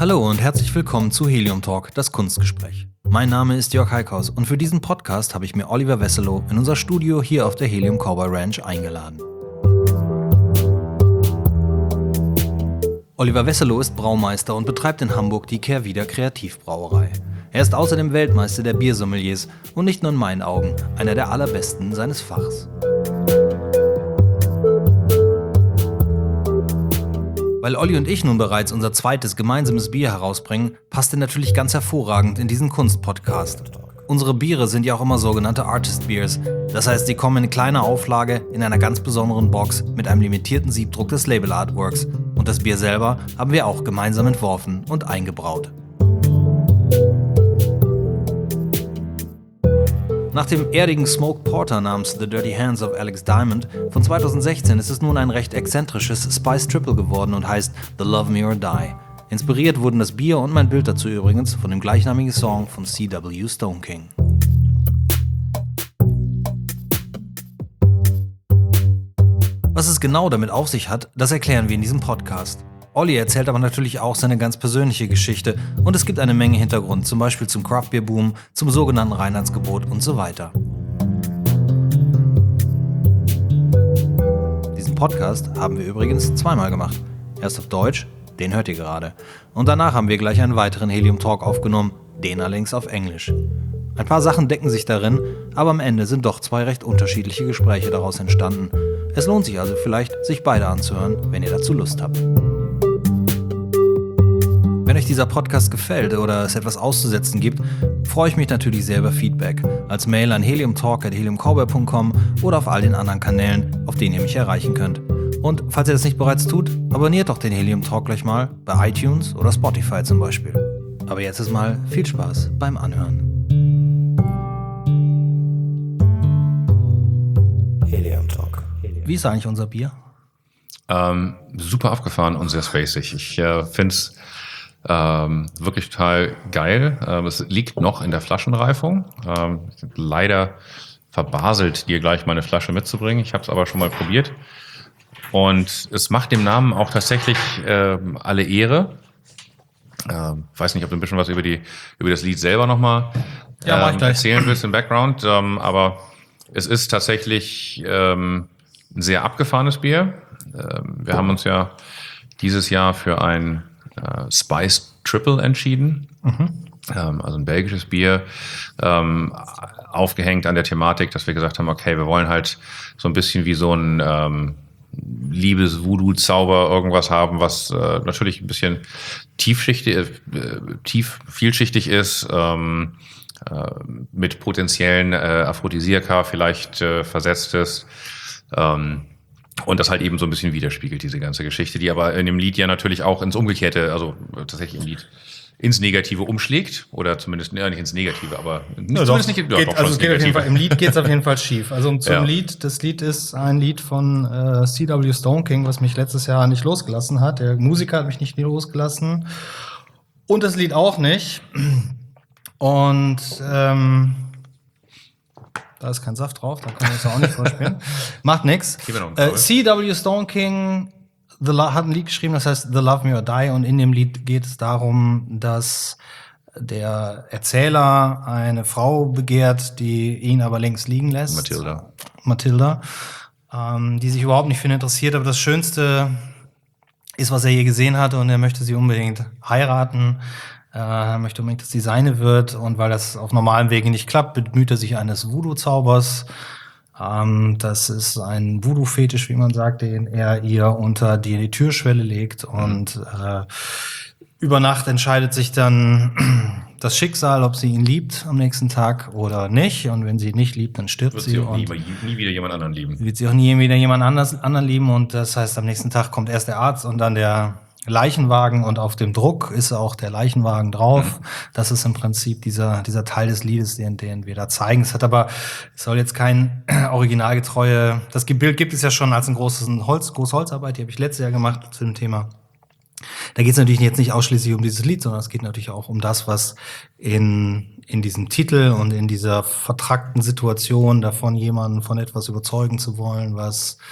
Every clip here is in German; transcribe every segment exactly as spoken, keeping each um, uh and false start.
Hallo und herzlich willkommen zu Helium Talk, das Kunstgespräch. Mein Name ist Jörg Heikhaus und für diesen Podcast habe ich mir Oliver Wesselow in unser Studio hier auf der Helium Cowboy Ranch eingeladen. Oliver Wesselow ist Braumeister und betreibt in Hamburg die Kehrwieder Kreativbrauerei. Er ist außerdem Weltmeister der Biersommeliers und nicht nur in meinen Augen einer der allerbesten seines Fachs. Weil Olli und ich nun bereits unser zweites gemeinsames Bier herausbringen, passt er natürlich ganz hervorragend in diesen Kunstpodcast. Unsere Biere sind ja auch immer sogenannte Artist Beers. Das heißt, sie kommen in kleiner Auflage in einer ganz besonderen Box mit einem limitierten Siebdruck des Label Artworks. Und das Bier selber haben wir auch gemeinsam entworfen und eingebraut. Nach dem erdigen Smoked Porter namens The Dirty Hands of Alex Diamond von zweitausendsechzehn ist es nun ein recht exzentrisches Spice Triple geworden und heißt The Love Me or Die. Inspiriert wurden das Bier und mein Bild dazu übrigens von dem gleichnamigen Song von C W Stone King. Was es genau damit auf sich hat, das erklären wir in diesem Podcast. Olli erzählt aber natürlich auch seine ganz persönliche Geschichte und es gibt eine Menge Hintergrund, zum Beispiel zum Craft-Bier-Boom, zum sogenannten Reinheitsgebot und so weiter. Diesen Podcast haben wir übrigens zweimal gemacht. Erst auf Deutsch, den hört ihr gerade. Und danach haben wir gleich einen weiteren Helium Talk aufgenommen, den allerdings auf Englisch. Ein paar Sachen decken sich darin, aber am Ende sind doch zwei recht unterschiedliche Gespräche daraus entstanden. Es lohnt sich also vielleicht, sich beide anzuhören, wenn ihr dazu Lust habt. Wenn euch dieser Podcast gefällt oder es etwas auszusetzen gibt, freue ich mich natürlich sehr über Feedback. Als Mail an heliumtalk at heliumcowboy punkt com oder auf all den anderen Kanälen, auf denen ihr mich erreichen könnt. Und falls ihr das nicht bereits tut, abonniert doch den Helium Talk gleich mal bei iTunes oder Spotify zum Beispiel. Aber jetzt ist mal viel Spaß beim Anhören. Helium Talk. Wie ist eigentlich unser Bier? Ähm, super abgefahren und sehr spacig. Ich äh, finde es ähm, wirklich total geil. Ähm, es liegt noch in der Flaschenreifung. Ähm, leider verbaselt, dir gleich mal eine Flasche mitzubringen. Ich habe es aber schon mal probiert. Und es macht dem Namen auch tatsächlich ähm, alle Ehre. Ähm, weiß nicht, ob du ein bisschen was über die über das Lied selber nochmal ja, ähm, erzählen willst im Background. Ähm, aber es ist tatsächlich ähm, ein sehr abgefahrenes Bier. Ähm, wir haben uns ja dieses Jahr für ein äh, Spice Triple entschieden. Mhm. Ähm, also ein belgisches Bier, ähm, aufgehängt an der Thematik, dass wir gesagt haben, okay, wir wollen halt so ein bisschen wie so ein ähm, Liebes-Voodoo-Zauber irgendwas haben, was äh, natürlich ein bisschen tiefschichtig, äh, tief vielschichtig ist, ähm, äh, mit potenziellen äh, Aphrodisiaka vielleicht äh, versetzt ist. Ähm, und das halt eben so ein bisschen widerspiegelt, diese ganze Geschichte, die aber in dem Lied ja natürlich auch ins Umgekehrte, also tatsächlich im Lied ins Negative umschlägt, oder zumindest ja, nicht ins Negative, aber nicht, ja, zumindest doch, nicht, geht, doch, also es geht auf jeden Fall, im Lied geht es auf jeden Fall schief. Also zum Ja. Lied, das Lied ist ein Lied von äh, C W Stone King, was mich letztes Jahr nicht losgelassen hat. Der Musiker hat mich nicht losgelassen und das Lied auch nicht. Und ähm, da ist kein Saft drauf, da kann ich es auch nicht vorspielen. Macht nix. Äh, C W Stone King The Lo- hat ein Lied geschrieben, das heißt The Love Me or Die, und in dem Lied geht es darum, dass der Erzähler eine Frau begehrt, die ihn aber längst liegen lässt. Matilda. Matilda, ähm, die sich überhaupt nicht für ihn interessiert, aber das Schönste ist, was er je gesehen hatte, und er möchte sie unbedingt heiraten. Er möchte unbedingt, dass sie seine wird, und weil das auf normalem Wege nicht klappt, bemüht er sich eines Voodoo-Zaubers. Ähm, das ist ein Voodoo-Fetisch, wie man sagt, den er ihr unter die, die Türschwelle legt, und äh, über Nacht entscheidet sich dann das Schicksal, ob sie ihn liebt am nächsten Tag oder nicht, und wenn sie ihn nicht liebt, dann stirbt Wird sie. sie auch nie, und nie wieder jemand anderen lieben. wird sie auch nie wieder jemand anders, anderen lieben, und das heißt, am nächsten Tag kommt erst der Arzt und dann der Leichenwagen, und auf dem Druck ist auch der Leichenwagen drauf. Mhm. Das ist im Prinzip dieser dieser Teil des Liedes, den, den wir da zeigen. Es hat aber, es soll jetzt kein originalgetreue, das Bild gibt es ja schon als ein großes Holz, große Holzarbeit, die habe ich letztes Jahr gemacht zu dem Thema. Da geht es natürlich jetzt nicht ausschließlich um dieses Lied, sondern es geht natürlich auch um das, was in in diesem Titel und in dieser vertrackten Situation davon, jemanden von etwas überzeugen zu wollen, was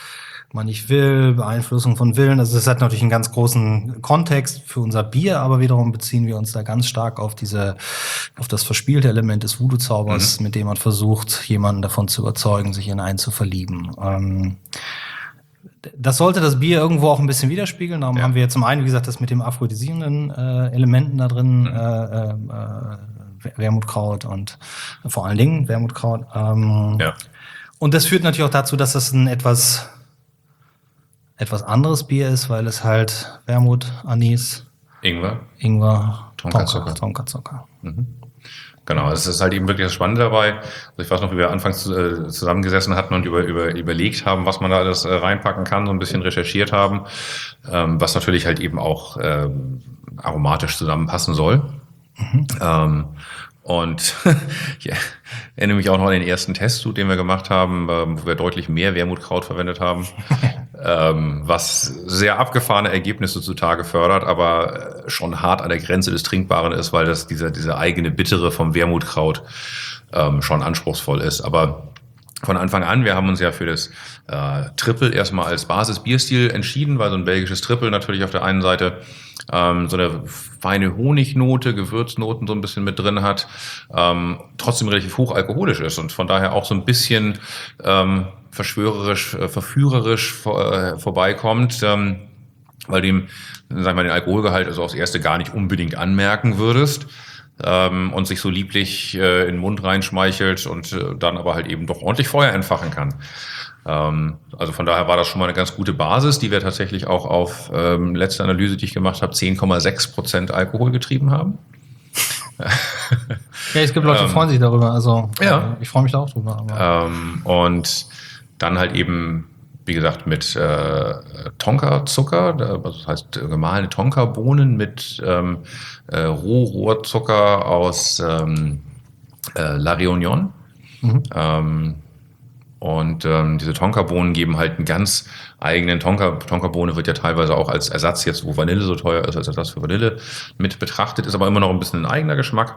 man nicht will, Beeinflussung von Willen. Also das hat natürlich einen ganz großen Kontext für unser Bier, aber wiederum beziehen wir uns da ganz stark auf diese, auf das verspielte Element des Voodoo-Zaubers, mhm. mit dem man versucht, jemanden davon zu überzeugen, sich in einen zu verlieben. Ähm, das sollte das Bier irgendwo auch ein bisschen widerspiegeln. Darum ja. haben wir zum einen, wie gesagt, das mit dem aphrodisierenden äh, Elementen da drin, mhm. äh, äh, Wermutkraut und vor allen Dingen Wermutkraut. Ähm, ja. Und das führt natürlich auch dazu, dass das ein etwas etwas anderes Bier ist, weil es halt Wermut, Anis, Ingwer, Ingwer, Tonkazucker. Tonkazucker. Mhm. Genau, das ist halt eben wirklich das Spannende dabei. Also ich weiß noch, wie wir anfangs äh, zusammengesessen hatten und über, über, überlegt haben, was man da alles äh, reinpacken kann, so ein bisschen recherchiert haben, ähm, was natürlich halt eben auch ähm, aromatisch zusammenpassen soll. Mhm. Ähm, Und ich erinnere mich auch noch an den ersten Test, den wir gemacht haben, wo wir deutlich mehr Wermutkraut verwendet haben, ähm, was sehr abgefahrene Ergebnisse zutage fördert, aber schon hart an der Grenze des Trinkbaren ist, weil das diese, diese eigene Bittere vom Wermutkraut ähm, schon anspruchsvoll ist. Aber von Anfang an, wir haben uns ja für das äh, Triple erstmal als Basis-Bierstil entschieden, weil so ein belgisches Triple natürlich auf der einen Seite ähm, so eine feine Honignote, Gewürznoten so ein bisschen mit drin hat, ähm, trotzdem relativ hochalkoholisch ist und von daher auch so ein bisschen ähm, verschwörerisch, äh, verführerisch vor, äh, vorbeikommt, ähm, weil dem, sag ich mal, den Alkoholgehalt also aufs Erste gar nicht unbedingt anmerken würdest. Ähm, und sich so lieblich äh, in den Mund reinschmeichelt und äh, dann aber halt eben doch ordentlich Feuer entfachen kann. Ähm, also von daher war das schon mal eine ganz gute Basis, die wir tatsächlich auch auf ähm, letzte Analyse, die ich gemacht habe, zehn Komma sechs Prozent Alkohol getrieben haben. Ja, es gibt Leute, die ähm, freuen sich darüber. Also ja. ich freue mich da auch drüber. Aber. Ähm, und dann halt eben, wie gesagt, mit äh, Tonkazucker, also das heißt gemahlene Tonkabohnen mit ähm, äh, Rohrohrzucker aus ähm, äh, La Réunion. Mhm. Ähm, und ähm, diese Tonkabohnen geben halt einen ganz eigenen Tonka. Tonkabohne wird ja teilweise auch als Ersatz, jetzt wo Vanille so teuer ist, als Ersatz für Vanille mit betrachtet, ist aber immer noch ein bisschen ein eigener Geschmack.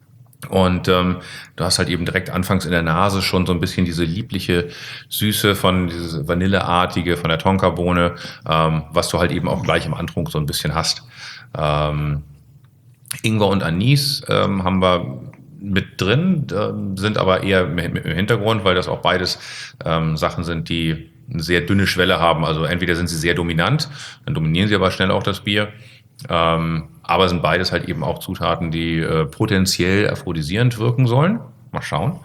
Und ähm, du hast halt eben direkt anfangs in der Nase schon so ein bisschen diese liebliche Süße von dieses Vanilleartige von der Tonkabohne, ähm, was du halt eben auch gleich im Antrunk so ein bisschen hast. Ähm, Ingwer und Anis ähm, haben wir mit drin, äh, sind aber eher im Hintergrund, weil das auch beides ähm, Sachen sind, die eine sehr dünne Schwelle haben. Also entweder sind sie sehr dominant, dann dominieren sie aber schnell auch das Bier. Ähm, aber sind beides halt eben auch Zutaten, die äh, potenziell aphrodisierend wirken sollen. Mal schauen.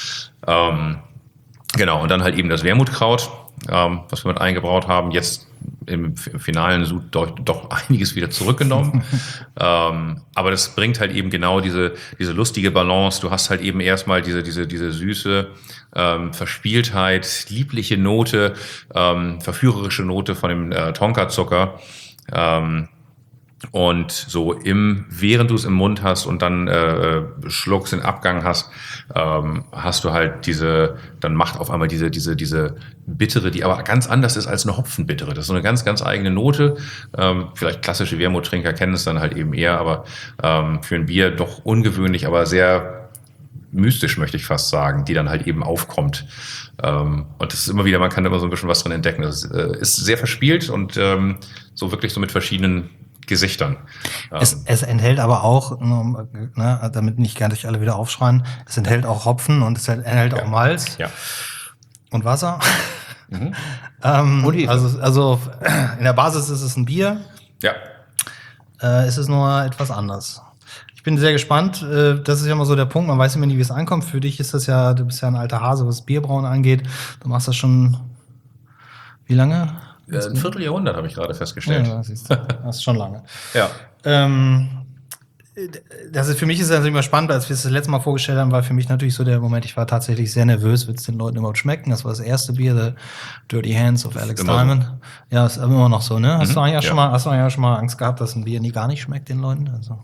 Ähm, genau, und dann halt eben das Wermutkraut, ähm, was wir mit eingebraut haben. Jetzt im, im finalen Sud doch, doch einiges wieder zurückgenommen. ähm, aber das bringt halt eben genau diese, diese lustige Balance. Du hast halt eben erstmal diese, diese, diese süße ähm, Verspieltheit, liebliche Note, ähm, verführerische Note von dem äh, Tonkazucker. Ähm, Und so im, während du es im Mund hast und dann äh, schluckst, den Abgang hast, ähm, hast du halt diese, dann macht auf einmal diese, diese, diese Bittere, die aber ganz anders ist als eine Hopfenbittere. Das ist so eine ganz, ganz eigene Note. Ähm, vielleicht klassische Wermuttrinker kennen es dann halt eben eher, aber ähm, für ein Bier doch ungewöhnlich, aber sehr mystisch, möchte ich fast sagen, die dann halt eben aufkommt. Ähm, und das ist immer wieder, man kann immer so ein bisschen was drin entdecken. Das äh, ist sehr verspielt und ähm, so wirklich so mit verschiedenen Gesichtern. Es, es enthält aber auch, ne, damit nicht gar nicht alle wieder aufschreien, es enthält auch Hopfen und es enthält ja. auch Malz ja. und Wasser. Mhm. ähm, und also, also in der Basis ist es ein Bier. Ja. Äh, es ist nur etwas anders. Ich bin sehr gespannt. Äh, das ist ja immer so der Punkt, man weiß immer nie, wie es ankommt. Für dich ist das ja, du bist ja ein alter Hase, was Bierbrauen angeht. Du machst das schon wie lange? Ein Vierteljahrhundert habe ich gerade festgestellt. Ja, siehst du. Das ist schon lange. Ja. Ähm, das ist, für mich ist das immer spannend, als wir es das letzte Mal vorgestellt haben, war für mich natürlich so der Moment, ich war tatsächlich sehr nervös, wird es den Leuten überhaupt schmecken? Das war das erste Bier, The Dirty Hands of Alex Diamond. So. Ja, ist immer noch so, ne? Hast mhm, du eigentlich ja. schon mal, hast du eigentlich schon mal Angst gehabt, dass ein Bier nie gar nicht schmeckt den Leuten? Also.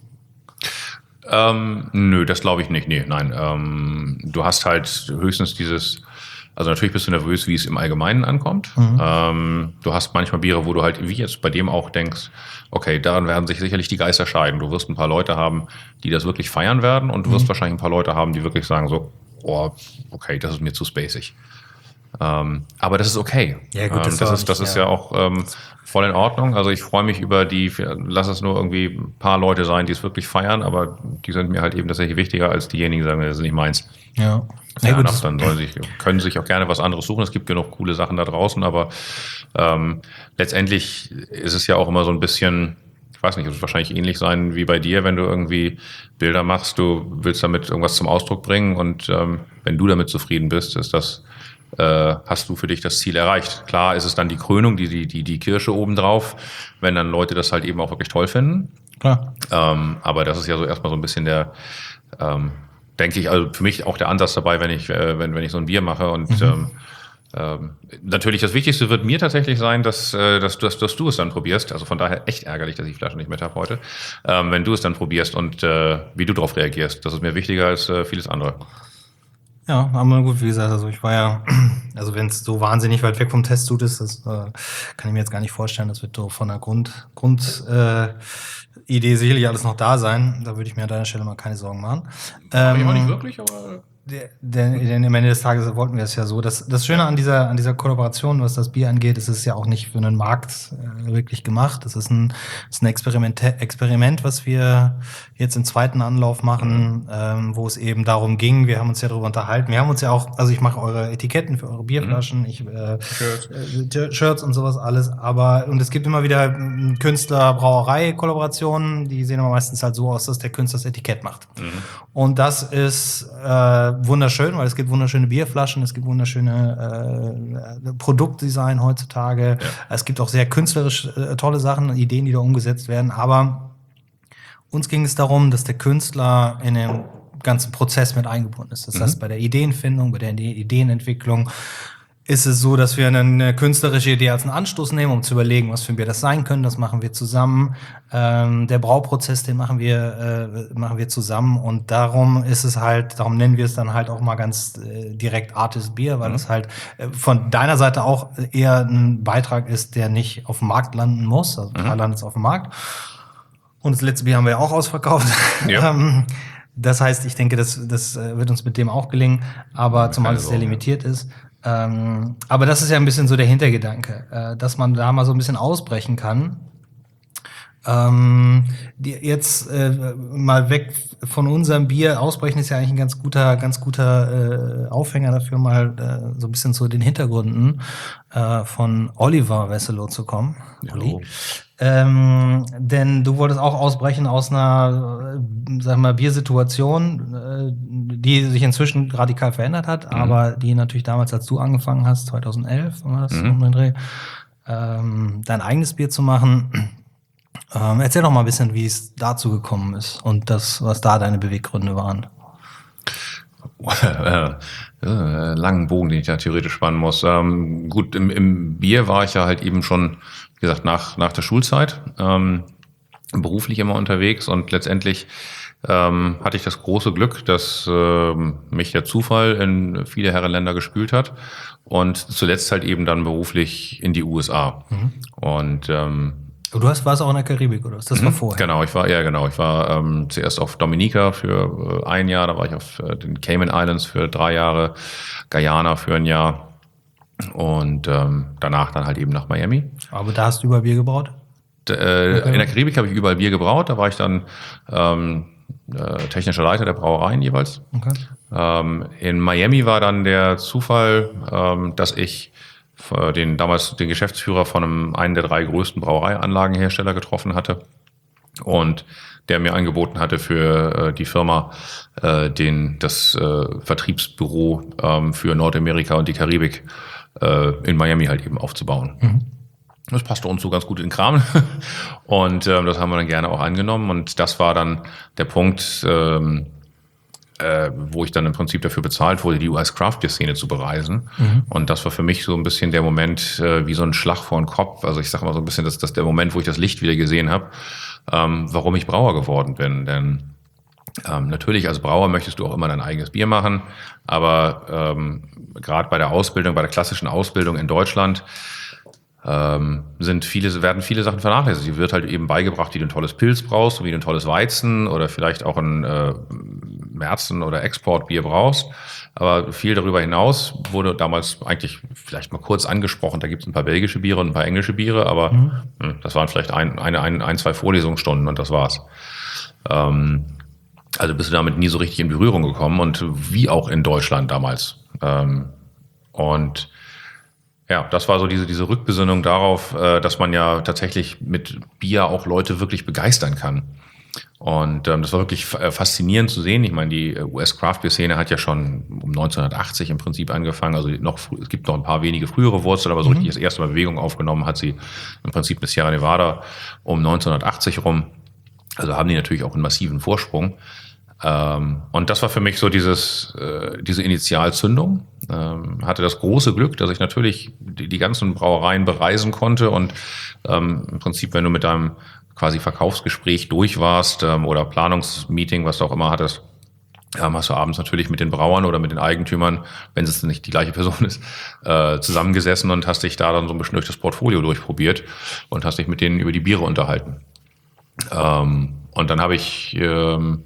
Ähm, nö, das glaube ich nicht. Nee, nein. Ähm, du hast halt höchstens dieses. Also natürlich bist du nervös, wie es im Allgemeinen ankommt. Mhm. Ähm, du hast manchmal Biere, wo du halt, wie jetzt bei dem auch denkst, okay, daran werden sich sicherlich die Geister scheiden. Du wirst ein paar Leute haben, die das wirklich feiern werden und du wirst mhm. wahrscheinlich ein paar Leute haben, die wirklich sagen so, oh, okay, das ist mir zu spacig. Ähm, aber das ist okay. Ja, gut, das ähm, das war ist, das nicht, ist ja. ja auch ähm, voll in Ordnung. Also ich freue mich über die, lass es nur irgendwie ein paar Leute sein, die es wirklich feiern, aber die sind mir halt eben tatsächlich wichtiger als diejenigen, die sagen, das ist nicht meins. Ja. Fair Ja, gut, enough, das, dann sollen sich, können sich auch gerne was anderes suchen. Es gibt genug coole Sachen da draußen, aber ähm, letztendlich ist es ja auch immer so ein bisschen, ich weiß nicht, es wird wahrscheinlich ähnlich sein wie bei dir, wenn du irgendwie Bilder machst, du willst damit irgendwas zum Ausdruck bringen und ähm, wenn du damit zufrieden bist, ist das, äh, hast du für dich das Ziel erreicht. Klar ist es dann die Krönung, die, die, die, die Kirsche obendrauf, wenn dann Leute das halt eben auch wirklich toll finden. klar. Ähm, aber das ist ja so erstmal so ein bisschen der, ähm, denke ich, also für mich auch der Ansatz dabei, wenn ich, äh, wenn, wenn ich so ein Bier mache. Und mhm. ähm, ähm, natürlich das Wichtigste wird mir tatsächlich sein, dass, äh, dass, dass, dass du es dann probierst. Also von daher echt ärgerlich, dass ich die Flasche nicht mit habe heute. Ähm, wenn du es dann probierst und äh, wie du darauf reagierst. Das ist mir wichtiger als äh, vieles andere. Ja, aber gut, wie gesagt, also ich war ja, also wenn es so wahnsinnig weit weg vom Testtut ist, das äh, kann ich mir jetzt gar nicht vorstellen. Das wird so von der Grund, Grund äh, Idee sicherlich alles noch da sein. Da würde ich mir an deiner Stelle mal keine Sorgen machen. Aber Ähm, auch nicht wirklich, aber... Denn, denn am Ende des Tages wollten wir es ja so. Das, das Schöne an dieser, an dieser Kollaboration, was das Bier angeht, ist es ja auch nicht für einen Markt äh, wirklich gemacht. Es ist ein, es ist ein Experiment, Experiment, was wir jetzt im zweiten Anlauf machen, ähm, wo es eben darum ging, wir haben uns ja darüber unterhalten. Wir haben uns ja auch, also ich mache eure Etiketten für eure Bierflaschen, mhm. ich, äh, Shirts. Äh, Shirts und sowas alles. Aber, und es gibt immer wieder Künstler-Brauerei-Kollaborationen, die sehen aber meistens halt so aus, dass der Künstler das Etikett macht. Mhm. Und das ist äh, wunderschön, weil es gibt wunderschöne Bierflaschen, es gibt wunderschöne äh, Produktdesign heutzutage. Ja. Es gibt auch sehr künstlerisch äh, tolle Sachen, Ideen, die da umgesetzt werden. Aber uns ging es darum, dass der Künstler in den ganzen Prozess mit eingebunden ist. Das mhm. heißt, bei der Ideenfindung, bei der Ideenentwicklung ist es so, dass wir eine künstlerische Idee als einen Anstoß nehmen, um zu überlegen, was für ein Bier das sein können. Das machen wir zusammen. Ähm, der Brauprozess, den machen wir, äh, machen wir zusammen. Und darum ist es halt, darum nennen wir es dann halt auch mal ganz äh, direkt Artist Bier, weil mhm. es halt äh, von deiner Seite auch eher ein Beitrag ist, der nicht auf dem Markt landen muss. Also mhm. landet es auf dem Markt. Und das letzte Bier haben wir ja auch ausverkauft. Ja. ähm, das heißt, ich denke, das, das wird uns mit dem auch gelingen. Aber ja, zumal es sehr limitiert ist. Ähm, aber das ist ja ein bisschen so der Hintergedanke, äh, dass man da mal so ein bisschen ausbrechen kann. Ähm, die, jetzt äh, mal weg von unserem Bier, ausbrechen ist ja eigentlich ein ganz guter, ganz guter äh, Aufhänger dafür, mal äh, so ein bisschen zu den Hintergründen äh, von Oliver Wesselow zu kommen. Olli. Ähm, denn du wolltest auch ausbrechen aus einer, äh, sag mal, Biersituation, äh, die sich inzwischen radikal verändert hat, mhm. aber die natürlich damals, als du angefangen hast, zweitausendelf, war das mhm. um den Dreh, ähm, dein eigenes Bier zu machen. Ähm, erzähl doch mal ein bisschen, wie es dazu gekommen ist und das, was da deine Beweggründe waren. äh, langen Bogen, den ich da theoretisch spannen muss. Ähm, gut, im, im Bier war ich ja halt eben schon, wie gesagt, nach, nach der Schulzeit ähm, beruflich immer unterwegs und letztendlich ähm, hatte ich das große Glück, dass ähm, mich der Zufall in viele Herrenländer gespült hat und zuletzt halt eben dann beruflich in die U S A. Mhm. Und ähm, Du hast, warst auch in der Karibik, oder? Das war mhm, vorher. Genau, ich war, ja genau, ich war ähm, zuerst auf Dominica für äh, ein Jahr, da war ich auf äh, den Cayman Islands für drei Jahre, Guyana für ein Jahr und ähm, danach dann halt eben nach Miami. Aber da hast du überall Bier gebraut? D- äh, okay. In der Karibik habe ich überall Bier gebraut, da war ich dann ähm, äh, technischer Leiter der Brauereien jeweils. Okay. Ähm, in Miami war dann der Zufall, ähm, dass ich den damals den Geschäftsführer von einem, einen der drei größten Brauereianlagenhersteller getroffen hatte und der mir angeboten hatte, für äh, die Firma äh, den das äh, Vertriebsbüro ähm, für Nordamerika und die Karibik äh, in Miami halt eben aufzubauen. Mhm. Das passte uns so ganz gut in den Kram und ähm, das haben wir dann gerne auch angenommen und das war dann der Punkt, ähm, Äh, wo ich dann im Prinzip dafür bezahlt wurde, die U S-Craft-Bier-Szene zu bereisen. Mhm. Und das war für mich so ein bisschen der Moment, äh, wie so ein Schlag vor den Kopf. Also ich sage mal so ein bisschen, das ist der Moment, wo ich das Licht wieder gesehen habe, ähm, warum ich Brauer geworden bin. Denn ähm, natürlich als Brauer möchtest du auch immer dein eigenes Bier machen, aber ähm, gerade bei der Ausbildung, bei der klassischen Ausbildung in Deutschland, Ähm, sind viele, werden viele Sachen vernachlässigt. Die wird halt eben beigebracht, wie du ein tolles Pilz brauchst, wie du ein tolles Weizen oder vielleicht auch ein äh, Märzen oder Exportbier brauchst. Aber viel darüber hinaus wurde damals eigentlich vielleicht mal kurz angesprochen. Da gibt es ein paar belgische Biere und ein paar englische Biere, aber mhm. mh, das waren vielleicht ein, eine, ein, ein, zwei Vorlesungsstunden und das war's. Ähm, also bist du damit nie so richtig in Berührung gekommen und wie auch in Deutschland damals. Ähm, und ja, das war so diese, diese Rückbesinnung darauf, äh, dass man ja tatsächlich mit Bier auch Leute wirklich begeistern kann. Und ähm, das war wirklich faszinierend zu sehen. Ich meine, die U S-Craft-Bier-Szene hat ja schon um neunzehnhundertachtzig im Prinzip angefangen. Also noch, es gibt noch ein paar wenige frühere Wurzeln, aber so mhm. richtig das erste Mal Bewegung aufgenommen hat sie im Prinzip mit Sierra Nevada um neunzehnhundertachtzig rum. Also haben die natürlich auch einen massiven Vorsprung. Ähm, und das war für mich so dieses, äh, diese Initialzündung. Ähm, hatte das große Glück, dass ich natürlich die, die ganzen Brauereien bereisen konnte und ähm, im Prinzip, wenn du mit deinem quasi Verkaufsgespräch durch warst ähm, oder Planungsmeeting, was du auch immer hattest, ähm, hast du abends natürlich mit den Brauern oder mit den Eigentümern, wenn es nicht die gleiche Person ist, äh, zusammengesessen und hast dich da dann so ein bisschen durch das Portfolio durchprobiert und hast dich mit denen über die Biere unterhalten. Ähm, und dann habe ich ähm,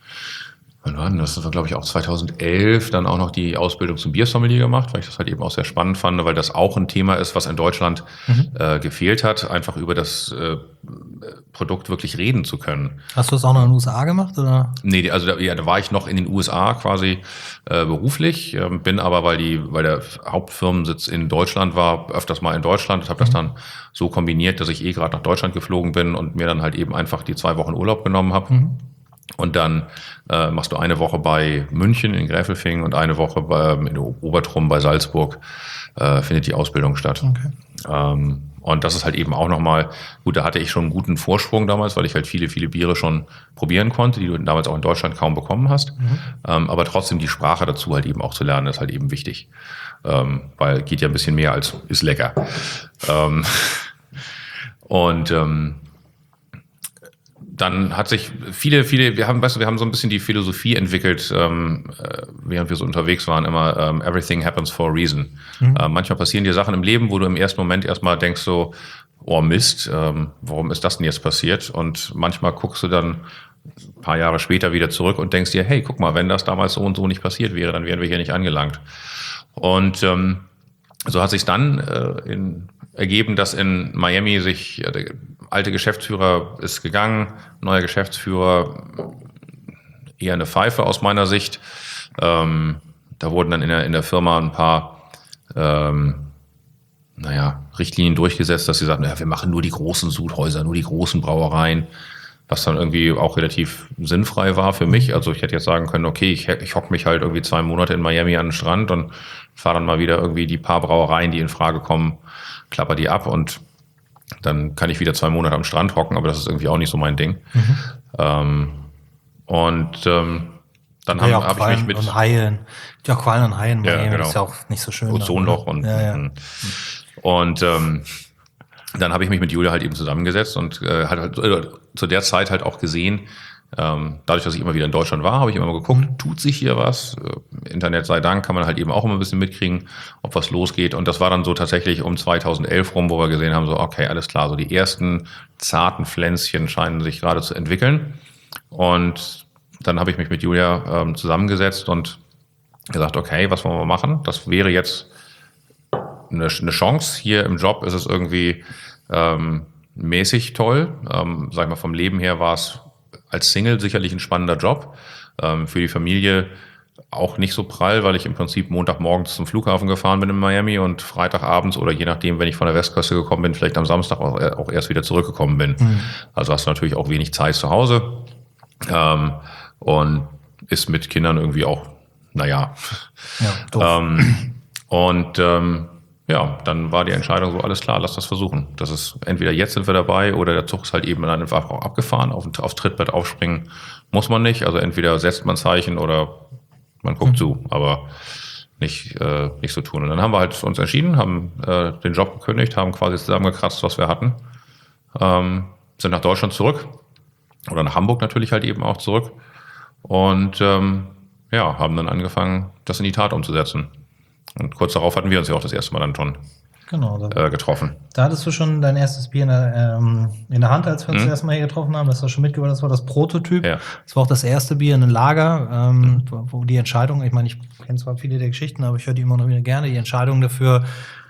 wann war denn das? Das war, glaube ich, auch zweitausendelf dann auch noch die Ausbildung zum Biersommelier gemacht, weil ich das halt eben auch sehr spannend fand, weil das auch ein Thema ist, was in Deutschland mhm. äh, gefehlt hat, einfach über das äh, Produkt wirklich reden zu können. Hast du das auch noch in den U S A gemacht, oder? Nee, also da, ja, da war ich noch in den U S A quasi äh, beruflich, äh, bin aber, weil die, weil der Hauptfirmensitz in Deutschland war, öfters mal in Deutschland, habe das mhm. dann so kombiniert, dass ich eh gerade nach Deutschland geflogen bin und mir dann halt eben einfach die zwei Wochen Urlaub genommen habe. Mhm. Und dann äh, machst du eine Woche bei München in Gräfelfing und eine Woche bei, in Obertrum bei Salzburg äh, findet die Ausbildung statt. Okay. Ähm, und das ist halt eben auch nochmal, gut, da hatte ich schon einen guten Vorsprung damals, weil ich halt viele, viele Biere schon probieren konnte, die du damals auch in Deutschland kaum bekommen hast. Mhm. Ähm, aber trotzdem die Sprache dazu halt eben auch zu lernen, ist halt eben wichtig. Ähm, weil geht ja ein bisschen mehr als ist lecker. ähm, und ähm, dann hat sich viele, viele, wir haben, weißt du, wir haben so ein bisschen die Philosophie entwickelt, ähm, während wir so unterwegs waren, immer ähm, everything happens for a reason. Mhm. Äh, manchmal passieren dir Sachen im Leben, wo du im ersten Moment erstmal denkst so, oh Mist, ähm, warum ist das denn jetzt passiert? Und manchmal guckst du dann ein paar Jahre später wieder zurück und denkst dir, hey, guck mal, wenn das damals so und so nicht passiert wäre, dann wären wir hier nicht angelangt. Und ähm, so hat sich dann äh, in, ergeben, dass in Miami sich äh, der alte Geschäftsführer ist gegangen, neuer Geschäftsführer, eher eine Pfeife aus meiner Sicht. Ähm, da wurden dann in der, in der Firma ein paar ähm, naja, Richtlinien durchgesetzt, dass sie sagten, ja, wir machen nur die großen Sudhäuser, nur die großen Brauereien, was dann irgendwie auch relativ sinnfrei war für mich. Also ich hätte jetzt sagen können, okay, ich, ich hock mich halt irgendwie zwei Monate in Miami an den Strand und fahre dann mal wieder irgendwie die paar Brauereien, die in Frage kommen, klapper die ab und dann kann ich wieder zwei Monate am Strand hocken, aber das ist irgendwie auch nicht so mein Ding. Mhm. Ähm, und ähm, dann ja, habe hab ich mich mit... und Haien. Ja, Quallen und Haien. Ja, genau. Das ist ja auch nicht so schön. Ozonloch und... Ja, ja. Und, und ähm, dann habe ich mich mit Julia halt eben zusammengesetzt und äh, hat halt, äh, zu der Zeit halt auch gesehen, ähm, dadurch, dass ich immer wieder in Deutschland war, habe ich immer mal geguckt, mhm. tut sich hier was? Äh, Internet sei Dank kann man halt eben auch immer ein bisschen mitkriegen, ob was losgeht. Und das war dann so tatsächlich um zweitausendelf rum, wo wir gesehen haben, so okay, alles klar, so die ersten zarten Pflänzchen scheinen sich gerade zu entwickeln. Und dann habe ich mich mit Julia ähm, zusammengesetzt und gesagt, okay, was wollen wir machen? Das wäre jetzt eine, eine Chance. Hier im Job ist es irgendwie ähm, mäßig toll. Ähm, sag ich mal, vom Leben her war es als Single sicherlich ein spannender Job. Ähm, für die Familie auch nicht so prall, weil ich im Prinzip Montagmorgens zum Flughafen gefahren bin in Miami und Freitagabends oder je nachdem, wenn ich von der Westküste gekommen bin, vielleicht am Samstag auch, auch erst wieder zurückgekommen bin. Mhm. Also hast du natürlich auch wenig Zeit zu Hause ähm, und ist mit Kindern irgendwie auch, naja. Ja, doof. ähm, und ähm, ja, dann war die Entscheidung so, alles klar, lass das versuchen. Das ist entweder jetzt sind wir dabei oder der Zug ist halt eben dann einfach auch abgefahren. Auf, aufs Trittbrett aufspringen muss man nicht. Also entweder setzt man Zeichen oder man guckt mhm. zu, aber nicht, äh, nicht so tun. Und dann haben wir halt uns entschieden, haben äh, den Job gekündigt, haben quasi zusammengekratzt, was wir hatten, ähm, sind nach Deutschland zurück oder nach Hamburg natürlich halt eben auch zurück und ähm, ja, haben dann angefangen, das in die Tat umzusetzen. Und kurz darauf hatten wir uns ja auch das erste Mal dann schon Genau. Da, äh, getroffen. da hattest du schon dein erstes Bier in der, ähm, in der Hand, als wir uns Mhm. das erste Mal hier getroffen haben. Das war schon mitgebracht, das war das Prototyp. Ja. Das war auch das erste Bier in einem Lager, ähm, wo, wo die Entscheidung, ich meine, ich kenne zwar viele der Geschichten, aber ich höre die immer noch wieder gerne, die Entscheidung dafür,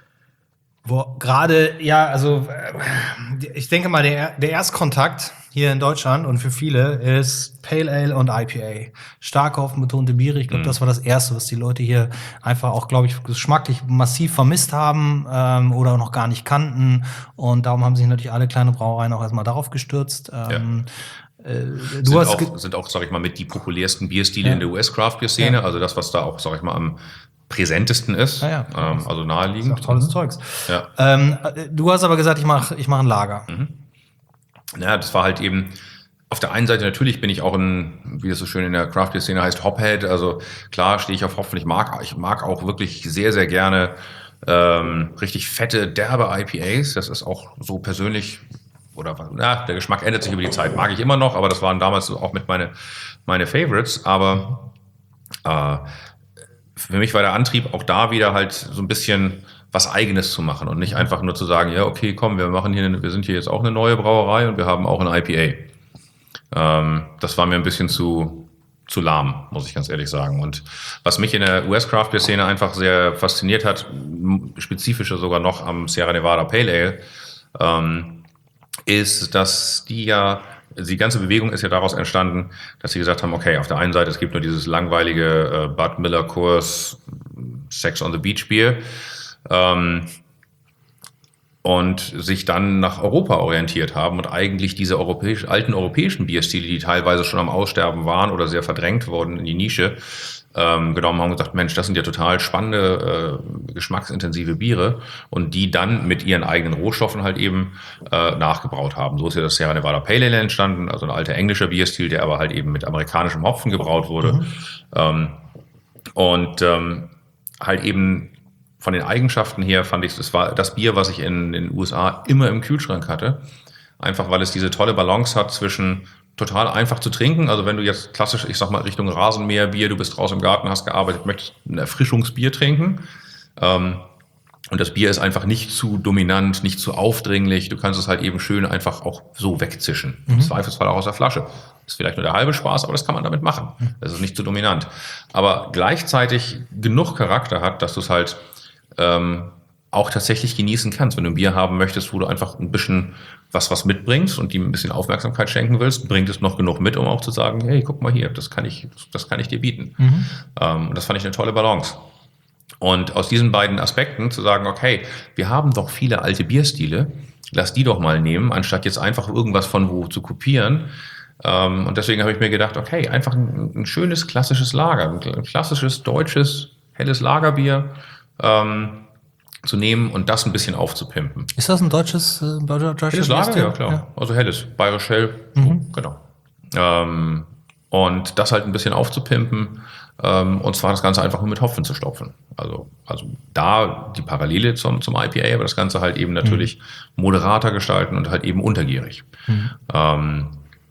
wo gerade, ja, also äh, ich denke mal, der, der Erstkontakt hier in Deutschland und für viele ist Pale Ale und I P A. Stark betonte Biere. Ich glaube, Mhm. das war das Erste, was die Leute hier einfach auch, glaube ich, geschmacklich massiv vermisst haben ähm, oder noch gar nicht kannten. Und darum haben sich natürlich alle kleine Brauereien auch erstmal darauf gestürzt. Ähm, äh, du Sind hast auch, sind auch, sag ich mal, mit die populärsten Bierstile Ja. in der U S-Craft-Bier-Szene. Ja. Also das, was da auch, sag ich mal, am präsentesten ist. Ja, ja. Ähm, also ist naheliegend. auch tolles Zeugs. Ja. Ähm, du hast aber gesagt, ich mache ich mach ein Lager. Ja, das war halt eben, auf der einen Seite natürlich bin ich auch ein, wie das so schön in der Craft-Bier-Szene heißt, Hophead. Also klar stehe ich auf Hopfen. Ich mag, ich mag auch wirklich sehr, sehr gerne ähm, richtig fette, derbe I P As. Das ist auch so persönlich, oder na, der Geschmack ändert sich über die Zeit. Mag ich immer noch, aber das waren damals auch mit meine, meine Favorites. Aber äh, für mich war der Antrieb auch da wieder halt so ein bisschen was Eigenes zu machen und nicht einfach nur zu sagen, ja, okay, komm, wir machen hier, wir sind hier jetzt auch eine neue Brauerei und wir haben auch ein I P A. Ähm, das war mir ein bisschen zu, zu lahm, muss ich ganz ehrlich sagen. Und was mich in der U S-Craft-Beer-Szene einfach sehr fasziniert hat, spezifischer sogar noch am Sierra Nevada Pale Ale, ähm, ist, dass die ja, die ganze Bewegung ist ja daraus entstanden, dass sie gesagt haben, okay, auf der einen Seite, es gibt nur dieses langweilige äh, Bud Miller Coors Sex on the Beach Bier, ähm, und sich dann nach Europa orientiert haben und eigentlich diese europäisch, alten europäischen Bierstile, die teilweise schon am Aussterben waren oder sehr verdrängt wurden in die Nische, ähm, genommen haben und gesagt, Mensch, das sind ja total spannende, äh, geschmacksintensive Biere und die dann mit ihren eigenen Rohstoffen halt eben äh, nachgebraut haben. So ist ja das Sierra Nevada Pale Ale entstanden, also ein alter englischer Bierstil, der aber halt eben mit amerikanischem Hopfen gebraut wurde. Mhm. Ähm, und ähm, halt eben von den Eigenschaften her fand ich, es war das Bier, was ich in den U S A immer im Kühlschrank hatte. Einfach weil es diese tolle Balance hat zwischen total einfach zu trinken. Also wenn du jetzt klassisch, ich sag mal, Richtung Rasenmäherbier, du bist draußen im Garten, hast gearbeitet, möchtest ein Erfrischungsbier trinken. Ähm, und das Bier ist einfach nicht zu dominant, nicht zu aufdringlich. Du kannst es halt eben schön einfach auch so wegzischen. Mhm. Im Zweifelsfall auch aus der Flasche. Das ist vielleicht nur der halbe Spaß, aber das kann man damit machen. Das ist nicht zu dominant. Aber gleichzeitig genug Charakter hat, dass du es halt Ähm, auch tatsächlich genießen kannst. Wenn du ein Bier haben möchtest, wo du einfach ein bisschen was was mitbringst und ihm ein bisschen Aufmerksamkeit schenken willst, bringt es noch genug mit, um auch zu sagen, hey, guck mal hier, das kann ich, das kann ich dir bieten. Mhm. Ähm, und das fand ich eine tolle Balance. Und aus diesen beiden Aspekten zu sagen, okay, wir haben doch viele alte Bierstile, lass die doch mal nehmen, anstatt jetzt einfach irgendwas von wo zu kopieren. Ähm, und deswegen habe ich mir gedacht, okay, einfach ein, ein schönes klassisches Lager, ein klassisches deutsches helles Lagerbier Ähm, zu nehmen und das ein bisschen aufzupimpen. Ist das ein deutsches, äh, deutsches helles Lager? Ja, klar. Ja. Also helles, bayerisch hell, mhm. so, genau. Ähm, und das halt ein bisschen aufzupimpen ähm, und zwar das Ganze einfach nur mit Hopfen zu stopfen. Also, also da die Parallele zum, zum I P A, aber das Ganze halt eben natürlich mhm. moderater gestalten und halt eben untergierig. Mhm. Ähm,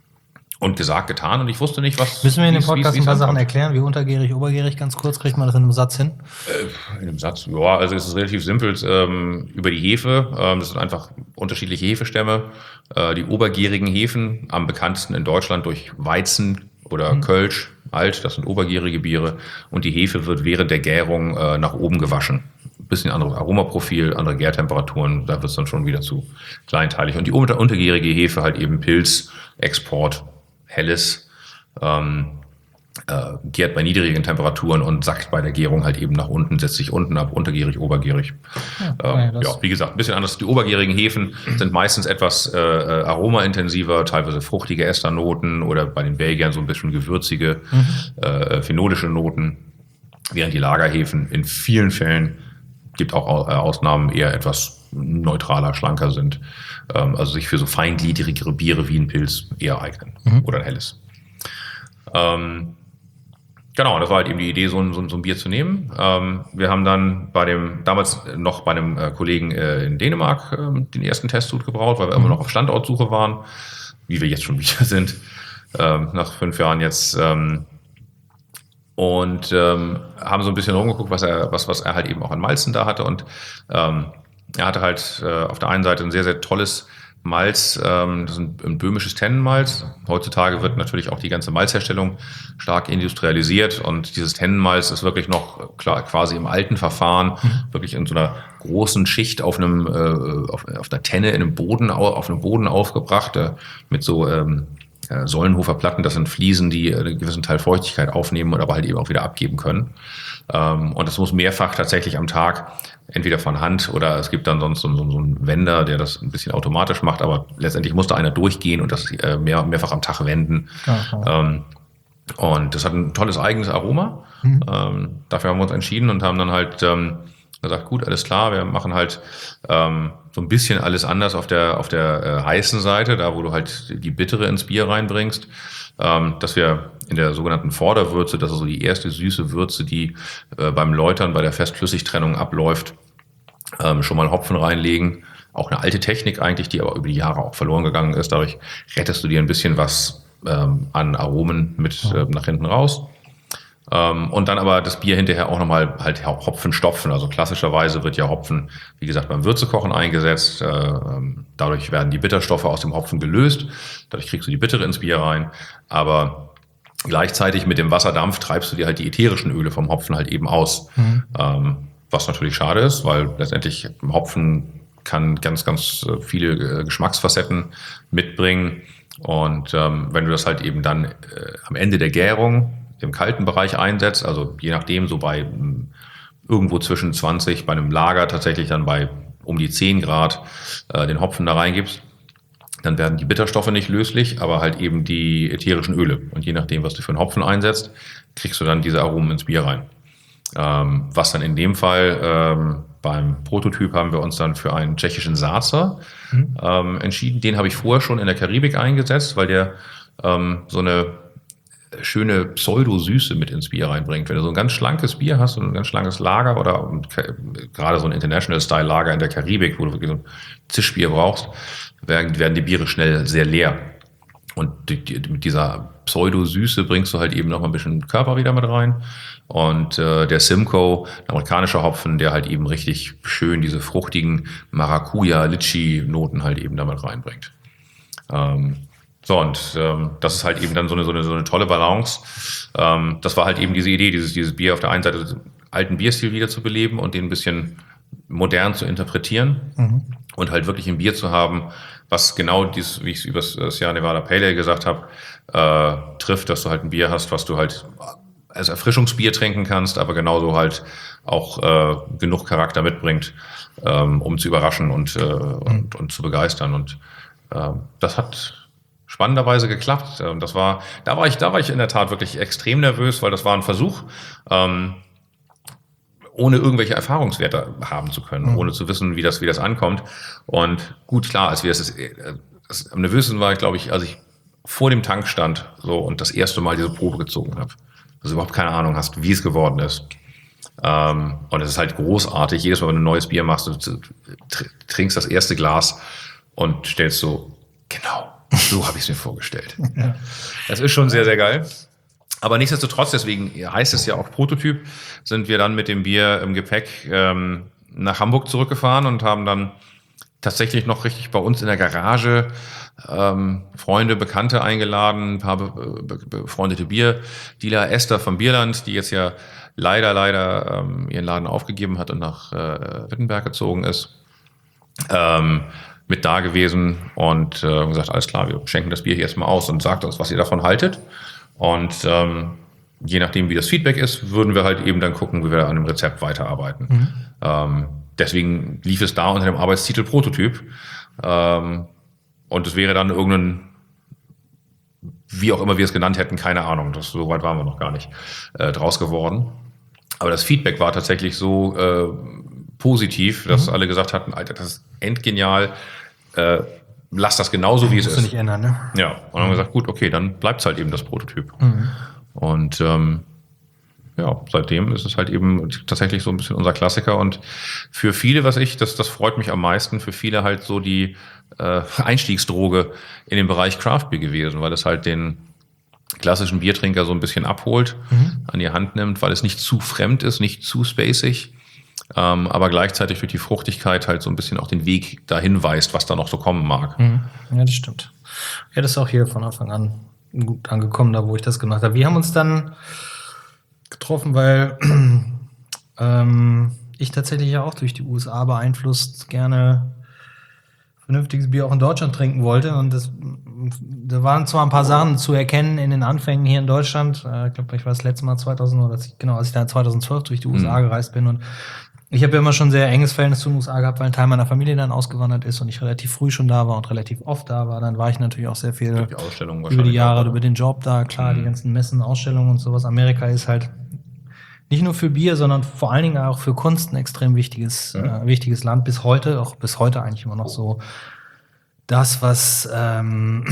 Und gesagt, getan. Und ich wusste nicht, was... Müssen wir in dem Podcast ein paar Sachen erklären, wie untergärig, obergärig, ganz kurz? Kriegt man das in einem Satz hin? Äh, in einem Satz, ja, also es ist relativ simpel. Ähm, über die Hefe, ähm, das sind einfach unterschiedliche Hefestämme. Äh, die obergärigen Hefen, am bekanntesten in Deutschland durch Weizen oder mhm. Kölsch, Alt, das sind obergärige Biere. Und die Hefe wird während der Gärung äh, nach oben gewaschen. Ein bisschen anderes Aromaprofil, andere Gärtemperaturen, da wird es dann schon wieder zu kleinteilig. Und die unter- untergärige Hefe halt eben Pilz, Export, Helles, ähm, äh, gärt bei niedrigen Temperaturen und sackt bei der Gärung halt eben nach unten, setzt sich unten ab, untergärig, obergärig. Ja, ähm, ja, wie gesagt, ein bisschen anders. Die obergärigen Hefen sind meistens etwas äh, aromaintensiver, teilweise fruchtige Esternoten oder bei den Belgiern so ein bisschen gewürzige, mhm. äh, phenolische Noten, während die Lagerhefen in vielen Fällen, gibt auch äh, Ausnahmen, eher etwas neutraler, schlanker sind. Ähm, also sich für so feingliedrigere Biere wie ein Pilz eher eignen. Mhm. Oder ein helles. Ähm, genau, das war halt eben die Idee, so ein, so ein, so ein Bier zu nehmen. Ähm, wir haben dann bei dem, damals noch bei einem äh, Kollegen äh, in Dänemark äh, den ersten Testsud gebraut, weil wir mhm. immer noch auf Standortsuche waren, wie wir jetzt schon wieder sind, ähm, nach fünf Jahren jetzt. Ähm, und ähm, haben so ein bisschen rumgeguckt, was er, was, was er halt eben auch an Malzen da hatte und ähm, er hatte halt äh, auf der einen Seite ein sehr, sehr tolles Malz, ähm, das ist ein, ein böhmisches Tennenmalz. Heutzutage wird natürlich auch die ganze Malzherstellung stark industrialisiert und dieses Tennenmalz ist wirklich noch klar, quasi im alten Verfahren, mhm. wirklich in so einer großen Schicht auf einem äh, auf, auf einer Tenne in einem Boden auf einem Boden aufgebracht äh, mit so ähm, äh, Sollenhofer Platten. Das sind Fliesen, die einen gewissen Teil Feuchtigkeit aufnehmen und aber halt eben auch wieder abgeben können. Ähm, und das muss mehrfach tatsächlich am Tag entweder von Hand oder es gibt dann sonst so, so, so einen Wender, der das ein bisschen automatisch macht, aber letztendlich muss da einer durchgehen und das äh, mehr, mehrfach am Tag wenden. Ähm, und das hat ein tolles eigenes Aroma. Mhm. Ähm, dafür haben wir uns entschieden und haben dann halt ähm, gesagt, gut, alles klar, wir machen halt ähm, so ein bisschen alles anders auf der, auf der äh, heißen Seite, da wo du halt die Bittere ins Bier reinbringst, ähm, dass wir in der sogenannten Vorderwürze, das ist so die erste süße Würze, die äh, beim Läutern bei der Fest-Flüssig-Trennung abläuft, ähm, schon mal Hopfen reinlegen. Auch eine alte Technik eigentlich, die aber über die Jahre auch verloren gegangen ist. Dadurch rettest du dir ein bisschen was ähm, an Aromen mit äh, nach hinten raus. Ähm, und dann aber das Bier hinterher auch nochmal halt Hopfen stopfen. Also klassischerweise wird ja Hopfen, wie gesagt, beim Würzekochen eingesetzt. Äh, dadurch werden die Bitterstoffe aus dem Hopfen gelöst. Dadurch kriegst du die Bittere ins Bier rein. Aber gleichzeitig mit dem Wasserdampf treibst du dir halt die ätherischen Öle vom Hopfen halt eben aus. Mhm. Ähm, was natürlich schade ist, weil letztendlich Hopfen kann ganz, ganz viele Geschmacksfacetten mitbringen. Und ähm, wenn du das halt eben dann äh, am Ende der Gärung im kalten Bereich einsetzt, also je nachdem so bei m, irgendwo zwischen zwanzig, bei einem Lager tatsächlich dann bei um die zehn Grad äh, den Hopfen da reingibst, dann werden die Bitterstoffe nicht löslich, aber halt eben die ätherischen Öle. Und je nachdem, was du für einen Hopfen einsetzt, kriegst du dann diese Aromen ins Bier rein. Ähm, was dann in dem Fall ähm, beim Prototyp haben wir uns dann für einen tschechischen Sazer mhm. ähm, entschieden. Den habe ich vorher schon in der Karibik eingesetzt, weil der ähm, so eine schöne Pseudo-Süße mit ins Bier reinbringt. Wenn du so ein ganz schlankes Bier hast und ein ganz schlankes Lager oder und, gerade so ein International-Style-Lager in der Karibik, wo du wirklich so ein Zischbier brauchst, werden, werden die Biere schnell sehr leer. Und die, die, mit dieser Pseudo-Süße bringst du halt eben noch mal ein bisschen Körper wieder mit rein. Und äh, der Simcoe, der amerikanische Hopfen, der halt eben richtig schön diese fruchtigen Maracuja-Litchi-Noten halt eben damit reinbringt. Ähm, so, und ähm, das ist halt eben dann so eine, so eine, so eine tolle Balance. Ähm, das war halt eben diese Idee, dieses, dieses Bier auf der einen Seite den alten Bierstil wieder zu beleben und den ein bisschen modern zu interpretieren mhm. und halt wirklich ein Bier zu haben, was genau dies, wie ich es über das Sierra Nevada Pale Ale gesagt habe, äh, trifft, dass du halt ein Bier hast, was du halt als Erfrischungsbier trinken kannst, aber genauso halt auch äh, genug Charakter mitbringt, ähm, um zu überraschen und, äh, und, und zu begeistern. Und äh, das hat spannenderweise geklappt. Ähm, das war, da war ich, da war ich in der Tat wirklich extrem nervös, weil das war ein Versuch, ähm, ohne irgendwelche Erfahrungswerte haben zu können, mhm. ohne zu wissen, wie das, wie das ankommt. Und gut, klar, als wir das, das am nervösesten war, glaube ich, als ich vor dem Tank stand so und das erste Mal diese Probe gezogen habe. Also überhaupt keine Ahnung hast, wie es geworden ist. Ähm, und es ist halt großartig. Jedes Mal, wenn du ein neues Bier machst, du trinkst das erste Glas und stellst so, genau, so habe ich es mir vorgestellt. Ja. Das ist schon sehr, sehr geil. Aber nichtsdestotrotz, deswegen heißt es ja auch Prototyp, sind wir dann mit dem Bier im Gepäck ähm, nach Hamburg zurückgefahren und haben dann tatsächlich noch richtig bei uns in der Garage ähm, Freunde, Bekannte eingeladen, ein paar be- be- befreundete Bierdealer, Esther vom Bierland, die jetzt ja leider, leider ähm, ihren Laden aufgegeben hat und nach äh, Wittenberg gezogen ist, ähm, mit da gewesen und äh, gesagt, alles klar, wir schenken das Bier hier erstmal aus und sagt uns, was ihr davon haltet. Und ähm, je nachdem, wie das Feedback ist, würden wir halt eben dann gucken, wie wir an dem Rezept weiterarbeiten. Mhm. Ähm, deswegen lief es da unter dem Arbeitstitel Prototyp. Ähm, und es wäre dann irgendein, wie auch immer wir es genannt hätten, keine Ahnung, das, so weit waren wir noch gar nicht äh, draus geworden. Aber das Feedback war tatsächlich so äh, positiv, dass mhm. alle gesagt hatten, Alter, das ist endgenial, äh, lass das genauso, wie es ist. Musst du nicht ändern, ne? Ja, und dann haben wir gesagt, gut, okay, dann bleibt es halt eben das Prototyp. Mhm. Und ähm, ja, seitdem ist es halt eben tatsächlich so ein bisschen unser Klassiker. Und für viele, was ich, das, das freut mich am meisten, für viele halt so die äh, Einstiegsdroge in den Bereich Craft Beer gewesen, weil es halt den klassischen Biertrinker so ein bisschen abholt, mhm. an die Hand nimmt, weil es nicht zu fremd ist, nicht zu spacig. ähm, aber gleichzeitig durch die Fruchtigkeit halt so ein bisschen auch den Weg dahin weist, was da noch so kommen mag. Mhm. Ja, das stimmt. Ja, das ist auch hier von Anfang an gut angekommen, da wo ich das gemacht habe. Wir haben uns dann getroffen, weil ähm, ich tatsächlich ja auch durch die U S A beeinflusst gerne vernünftiges Bier auch in Deutschland trinken wollte. Und das, da waren zwar ein paar Sachen zu erkennen in den Anfängen hier in Deutschland. Äh, ich glaube, ich war das letzte Mal zweitausend oder genau, als ich da zweitausendzwölf durch die U S A mhm. gereist bin. Und ich habe ja immer schon ein sehr enges Verhältnis zu den U S A gehabt, weil ein Teil meiner Familie dann ausgewandert ist und ich relativ früh schon da war und relativ oft da war. Dann war ich natürlich auch sehr viel die über die Jahre, über den Job da. Klar, mhm. die ganzen Messen, Ausstellungen und sowas. Amerika ist halt nicht nur für Bier, sondern vor allen Dingen auch für Kunst ein extrem wichtiges, ja. äh, wichtiges Land. Bis heute, auch bis heute eigentlich immer noch so das, was ähm,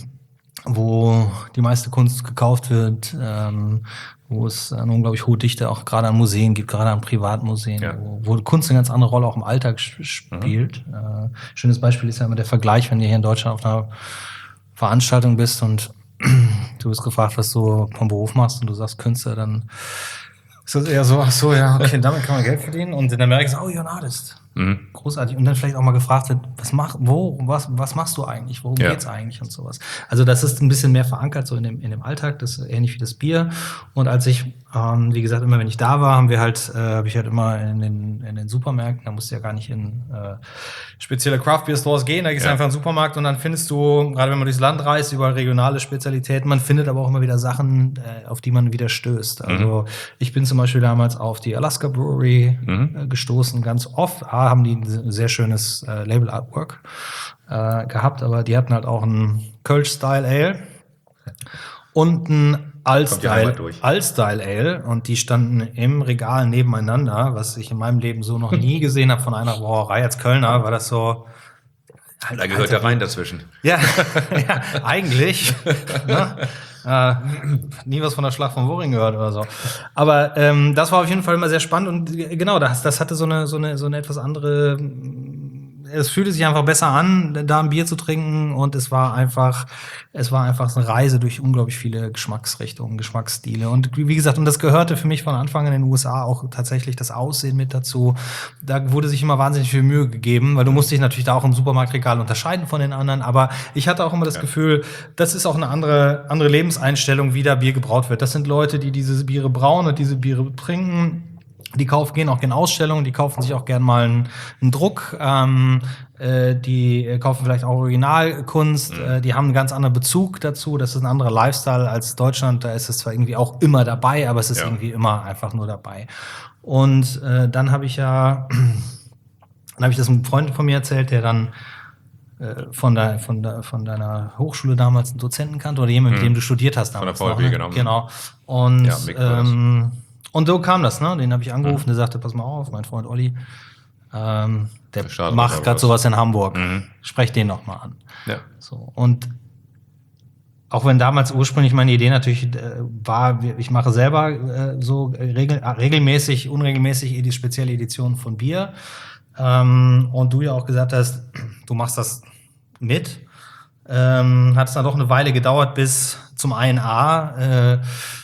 wo die meiste Kunst gekauft wird, ähm, wo es eine unglaublich hohe Dichte auch gerade an Museen gibt, gerade an Privatmuseen, ja. wo, wo Kunst eine ganz andere Rolle auch im Alltag spielt. Mhm. Äh, schönes Beispiel ist ja immer der Vergleich, wenn du hier in Deutschland auf einer Veranstaltung bist und du bist gefragt, was du vom Beruf machst und du sagst Künstler, dann ist das eher so, ach so, ja, okay, damit kann man Geld verdienen. Und in Amerika ist oh, you're an artist. Mhm. Großartig. Und dann vielleicht auch mal gefragt wird, was mach, wo, was, was machst du eigentlich? Worum ja. geht's eigentlich und sowas? Also das ist ein bisschen mehr verankert so in dem, in dem Alltag, das ist ähnlich wie das Bier. Und als ich, ähm, wie gesagt, immer wenn ich da war, haben wir halt, äh, habe ich halt immer in den, in den Supermärkten, da musst du ja gar nicht in äh, spezielle Craft Beer Stores gehen, da gehst du ja. einfach in den Supermarkt und dann findest du, gerade wenn man durchs Land reist, überall regionale Spezialitäten, man findet aber auch immer wieder Sachen, äh, auf die man wieder stößt. Also mhm. ich bin zum Beispiel damals auf die Alaska Brewery mhm. äh, gestoßen, ganz oft. A, haben die ein sehr schönes äh, Label-Artwork äh, gehabt, aber die hatten halt auch ein Kölsch-Style Ale und ein Alt-Style Alt-Style Ale und die standen im Regal nebeneinander, was ich in meinem Leben so noch nie gesehen habe von einer Brauerei. Als Kölner war das so... Halt, da gehört der Wein dazwischen. Ja, ja eigentlich. Ne? Äh, nie was von der Schlacht von Woring gehört oder so. Aber ähm, das war auf jeden Fall immer sehr spannend und äh, genau, das, das hatte so eine, so eine, so eine etwas andere. Es fühlte sich einfach besser an, da ein Bier zu trinken und es war einfach, es war einfach eine Reise durch unglaublich viele Geschmacksrichtungen, Geschmacksstile und wie gesagt, und das gehörte für mich von Anfang an in den U S A auch tatsächlich das Aussehen mit dazu. Da wurde sich immer wahnsinnig viel Mühe gegeben, weil du musst dich natürlich da auch im Supermarktregal unterscheiden von den anderen, aber ich hatte auch immer das ja. Gefühl, das ist auch eine andere, andere Lebenseinstellung, wie da Bier gebraut wird. Das sind Leute, die diese Biere brauen und diese Biere trinken. Die kaufen, gehen auch gerne Ausstellungen, die kaufen sich auch gerne mal einen, einen Druck, ähm, äh, die kaufen vielleicht auch Originalkunst, mhm. äh, die haben einen ganz anderen Bezug dazu, das ist ein anderer Lifestyle als Deutschland, da ist es zwar irgendwie auch immer dabei, aber es ist ja. irgendwie immer einfach nur dabei. Und äh, dann habe ich ja, dann habe ich das einem Freund von mir erzählt, der dann äh, von, der, von, der, von deiner Hochschule damals einen Dozenten kannte oder jemand, mhm. mit dem du studiert hast damals. Von der V F B, noch, ne? genau. Genau. Und ja, ähm, Und so kam das, ne? Den habe ich angerufen, mhm. der sagte, pass mal auf, mein Freund Olli, ähm, der Schade, macht gerade sowas in Hamburg. Mhm. Sprech den noch mal an. Ja. So. Und auch wenn damals ursprünglich meine Idee natürlich äh, war, ich mache selber äh, so regel, regelmäßig, unregelmäßig die spezielle Edition von Bier. Ähm, und du ja auch gesagt hast, du machst das mit. Ähm, hat es dann doch eine Weile gedauert, bis zum einen A, äh,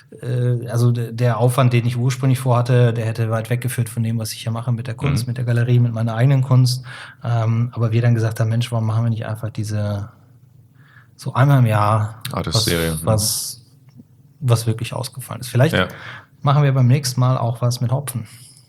also der Aufwand, den ich ursprünglich vorhatte, der hätte weit weggeführt von dem, was ich hier mache mit der Kunst, mhm. mit der Galerie, mit meiner eigenen Kunst. Ähm, aber wir dann gesagt haben, Mensch, warum machen wir nicht einfach diese so einmal im Jahr was, was, was wirklich ausgefallen ist. Vielleicht ja. machen wir beim nächsten Mal auch was mit Hopfen.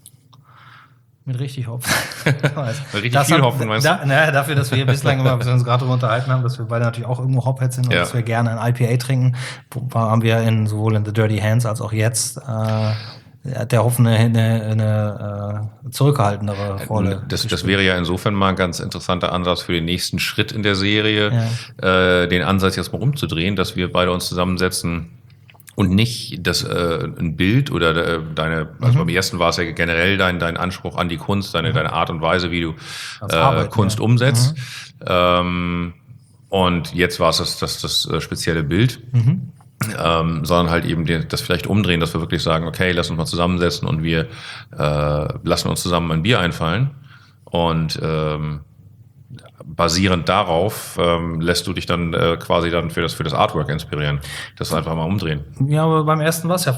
Mit richtig Hopfen. richtig das viel hat, Hopfen, meinst du? Da, naja, dafür, dass wir hier bislang immer, bis wir uns gerade darüber unterhalten haben, dass wir beide natürlich auch irgendwo Hopheads sind und ja. dass wir gerne ein I P A trinken, haben wir in, sowohl in The Dirty Hands als auch jetzt äh, der Hopfen eine, eine, eine äh, zurückhaltendere Rolle. Das, das wäre ja insofern mal ein ganz interessanter Ansatz für den nächsten Schritt in der Serie, ja. äh, den Ansatz jetzt mal umzudrehen, dass wir beide uns zusammensetzen und nicht das äh, ein Bild oder äh, deine, also mhm. beim ersten war es ja generell dein, dein Anspruch an die Kunst, deine, mhm. deine Art und Weise, wie du äh, Arbeit, Kunst ja. umsetzt. Mhm. Ähm, und jetzt war es das, das, das äh, spezielle Bild. Mhm. Ähm, sondern halt eben die, das vielleicht umdrehen, dass wir wirklich sagen, okay, lass uns mal zusammensetzen und wir äh, lassen uns zusammen ein Bier einfallen und ähm, basierend darauf ähm, lässt du dich dann äh, quasi dann für das für das Artwork inspirieren. Das einfach mal umdrehen. Ja, aber beim ersten war es ja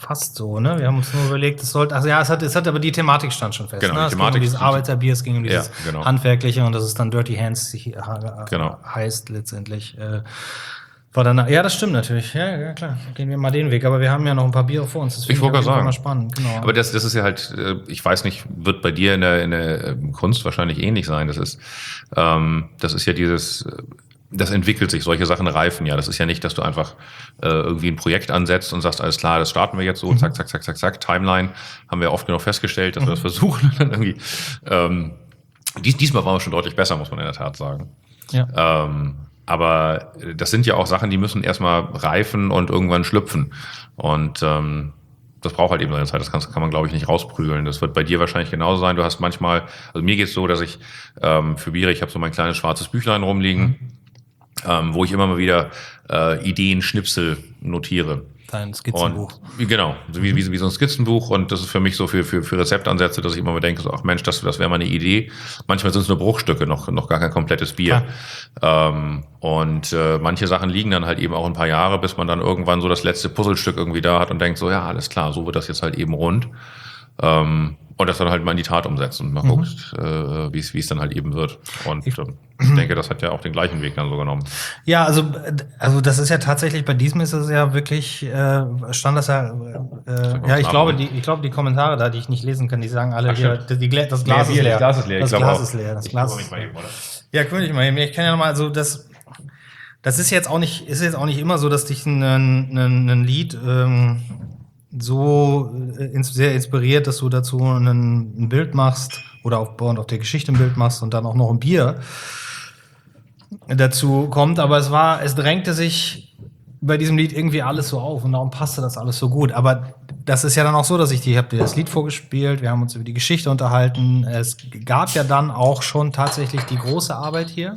fast so, ne? Wir haben uns nur überlegt, es sollte, also ja, es hat, es hat aber die Thematik stand schon fest. Genau, ne? die Es Thematik- ging um dieses Arbeiterbier, es ging um dieses Ja, genau. Handwerkliche und dass es dann Dirty Hands äh, Genau. heißt letztendlich. Äh, war dann, ja, das stimmt natürlich. Ja, ja, klar. Gehen wir mal den Weg. Aber wir haben ja noch ein paar Biere vor uns. Das Ich wollte auf jeden gerade Fall sagen. mal spannend. Genau. Aber das, das ist ja halt, äh, ich weiß nicht, wird bei dir in der, in der ähm, Kunst wahrscheinlich ähnlich sein. Das ist, ähm, das ist ja dieses, äh, das entwickelt sich, solche Sachen reifen ja. Das ist ja nicht, dass du einfach äh, irgendwie ein Projekt ansetzt und sagst, alles klar, das starten wir jetzt so, Mhm. zack, zack, zack, zack, zack. Timeline haben wir oft genug festgestellt, dass wir das versuchen. Und dann irgendwie, ähm, dies, diesmal waren wir schon deutlich besser, muss man in der Tat sagen. ja. Ähm, aber das sind ja auch Sachen, die müssen erstmal reifen und irgendwann schlüpfen. Und ähm, das braucht halt eben seine Zeit. Das kann, kann man, glaube ich, nicht rausprügeln. Das wird bei dir wahrscheinlich genauso sein. Du hast manchmal, also mir geht's so, dass ich ähm, für Biere, ich habe so mein kleines schwarzes Büchlein rumliegen, ähm, wo ich immer mal wieder äh, Ideen, Schnipsel notiere. Dein Skizzenbuch. Und, genau, so wie, wie, wie so ein Skizzenbuch. Und das ist für mich so für, für, für Rezeptansätze, dass ich immer mal denke, so, ach Mensch, das, das wäre mal eine Idee. Manchmal sind es nur Bruchstücke, noch, noch gar kein komplettes Bier. Ähm, und äh, manche Sachen liegen dann halt eben auch ein paar Jahre, bis man dann irgendwann so das letzte Puzzlestück irgendwie da hat und denkt so, ja, alles klar, so wird das jetzt halt eben rund. Ähm, und das dann halt mal in die Tat umsetzt und mal Mhm. guckt, äh, wie es wie es dann halt eben wird. Und ich, ähm, ich denke, das hat ja auch den gleichen Weg dann so genommen. Ja, also, also das ist ja tatsächlich, bei diesem ist es ja wirklich, äh, stand das ja, äh, ja, ich glaube, die, ich glaube, die Kommentare da, die ich nicht lesen kann, die sagen alle Ach, hier, stimmt. die, Gla- das Glas Nee, ist Bier, leer. das Glas ist leer, ich Das glaube Glas auch. ist leer. Das Ich Glas kümmere ist mich mal eben, oder? Ja, kümmere dich mal eben. Ich kann ja nochmal, also das, das ist jetzt auch nicht, ist jetzt auch nicht immer so, dass dich ein, ein, ein, ein Lied ähm, so äh, ins, sehr inspiriert, dass du dazu ein, ein Bild machst oder aufbauend auf der Geschichte ein Bild machst und dann auch noch ein Bier dazu kommt. Aber es war, es drängte sich bei diesem Lied irgendwie alles so auf und darum passte das alles so gut. Aber das ist ja dann auch so, dass ich die, ich habe dir das Lied vorgespielt, wir haben uns über die Geschichte unterhalten. Es gab ja dann auch schon tatsächlich die große Arbeit hier.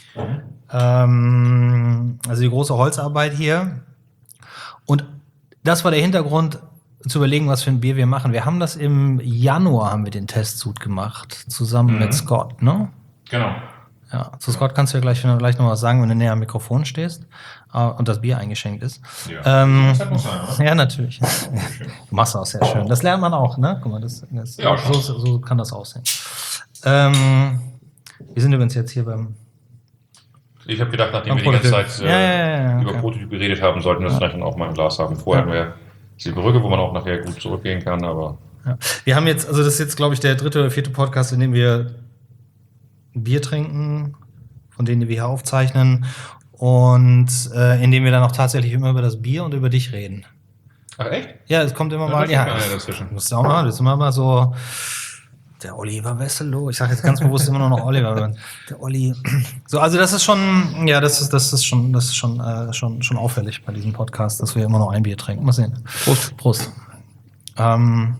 Ähm, also die große Holzarbeit hier. Und das war der Hintergrund, zu überlegen, was für ein Bier wir machen. Wir haben das im Januar, haben wir den Testsud gemacht, zusammen Mhm. mit Scott, ne? Genau. Ja, zu Scott kannst du ja gleich, gleich noch was sagen, wenn du näher am Mikrofon stehst äh, und das Bier eingeschenkt ist. Ja. Ähm, Das muss sein, oder? ja, natürlich. Du machst auch sehr schön. Das lernt man auch, ne? Guck mal, das, das, Ja, so, so, so kann das aussehen. Ähm, wir sind übrigens jetzt hier beim Ich habe gedacht, nachdem Am wir die ganze Prototyp. Zeit äh, Ja, ja, ja, ja, über okay. Prototyp geredet haben, sollten wir das vielleicht dann auch mal im Glas haben. Vorher hatten wir die Brücke, wo man auch nachher gut zurückgehen kann, aber Ja. Wir haben jetzt, also das ist jetzt, glaube ich, der dritte oder vierte Podcast, in dem wir Bier trinken, von denen wir hier aufzeichnen und äh, in dem wir dann auch tatsächlich immer über das Bier und über dich reden. Ach echt? Ja, es kommt immer Ja, mal, das ja, ist einer dazwischen. du musst auch mal, das ist immer mal so, der Oliver Wesselow, ich sage jetzt ganz bewusst immer nur noch Oliver, der Olli, so, also das ist schon, ja, das ist, das ist schon, das ist schon, äh, schon, schon auffällig bei diesem Podcast, dass wir immer noch ein Bier trinken. Mal sehen. Prost. Prost. Ähm,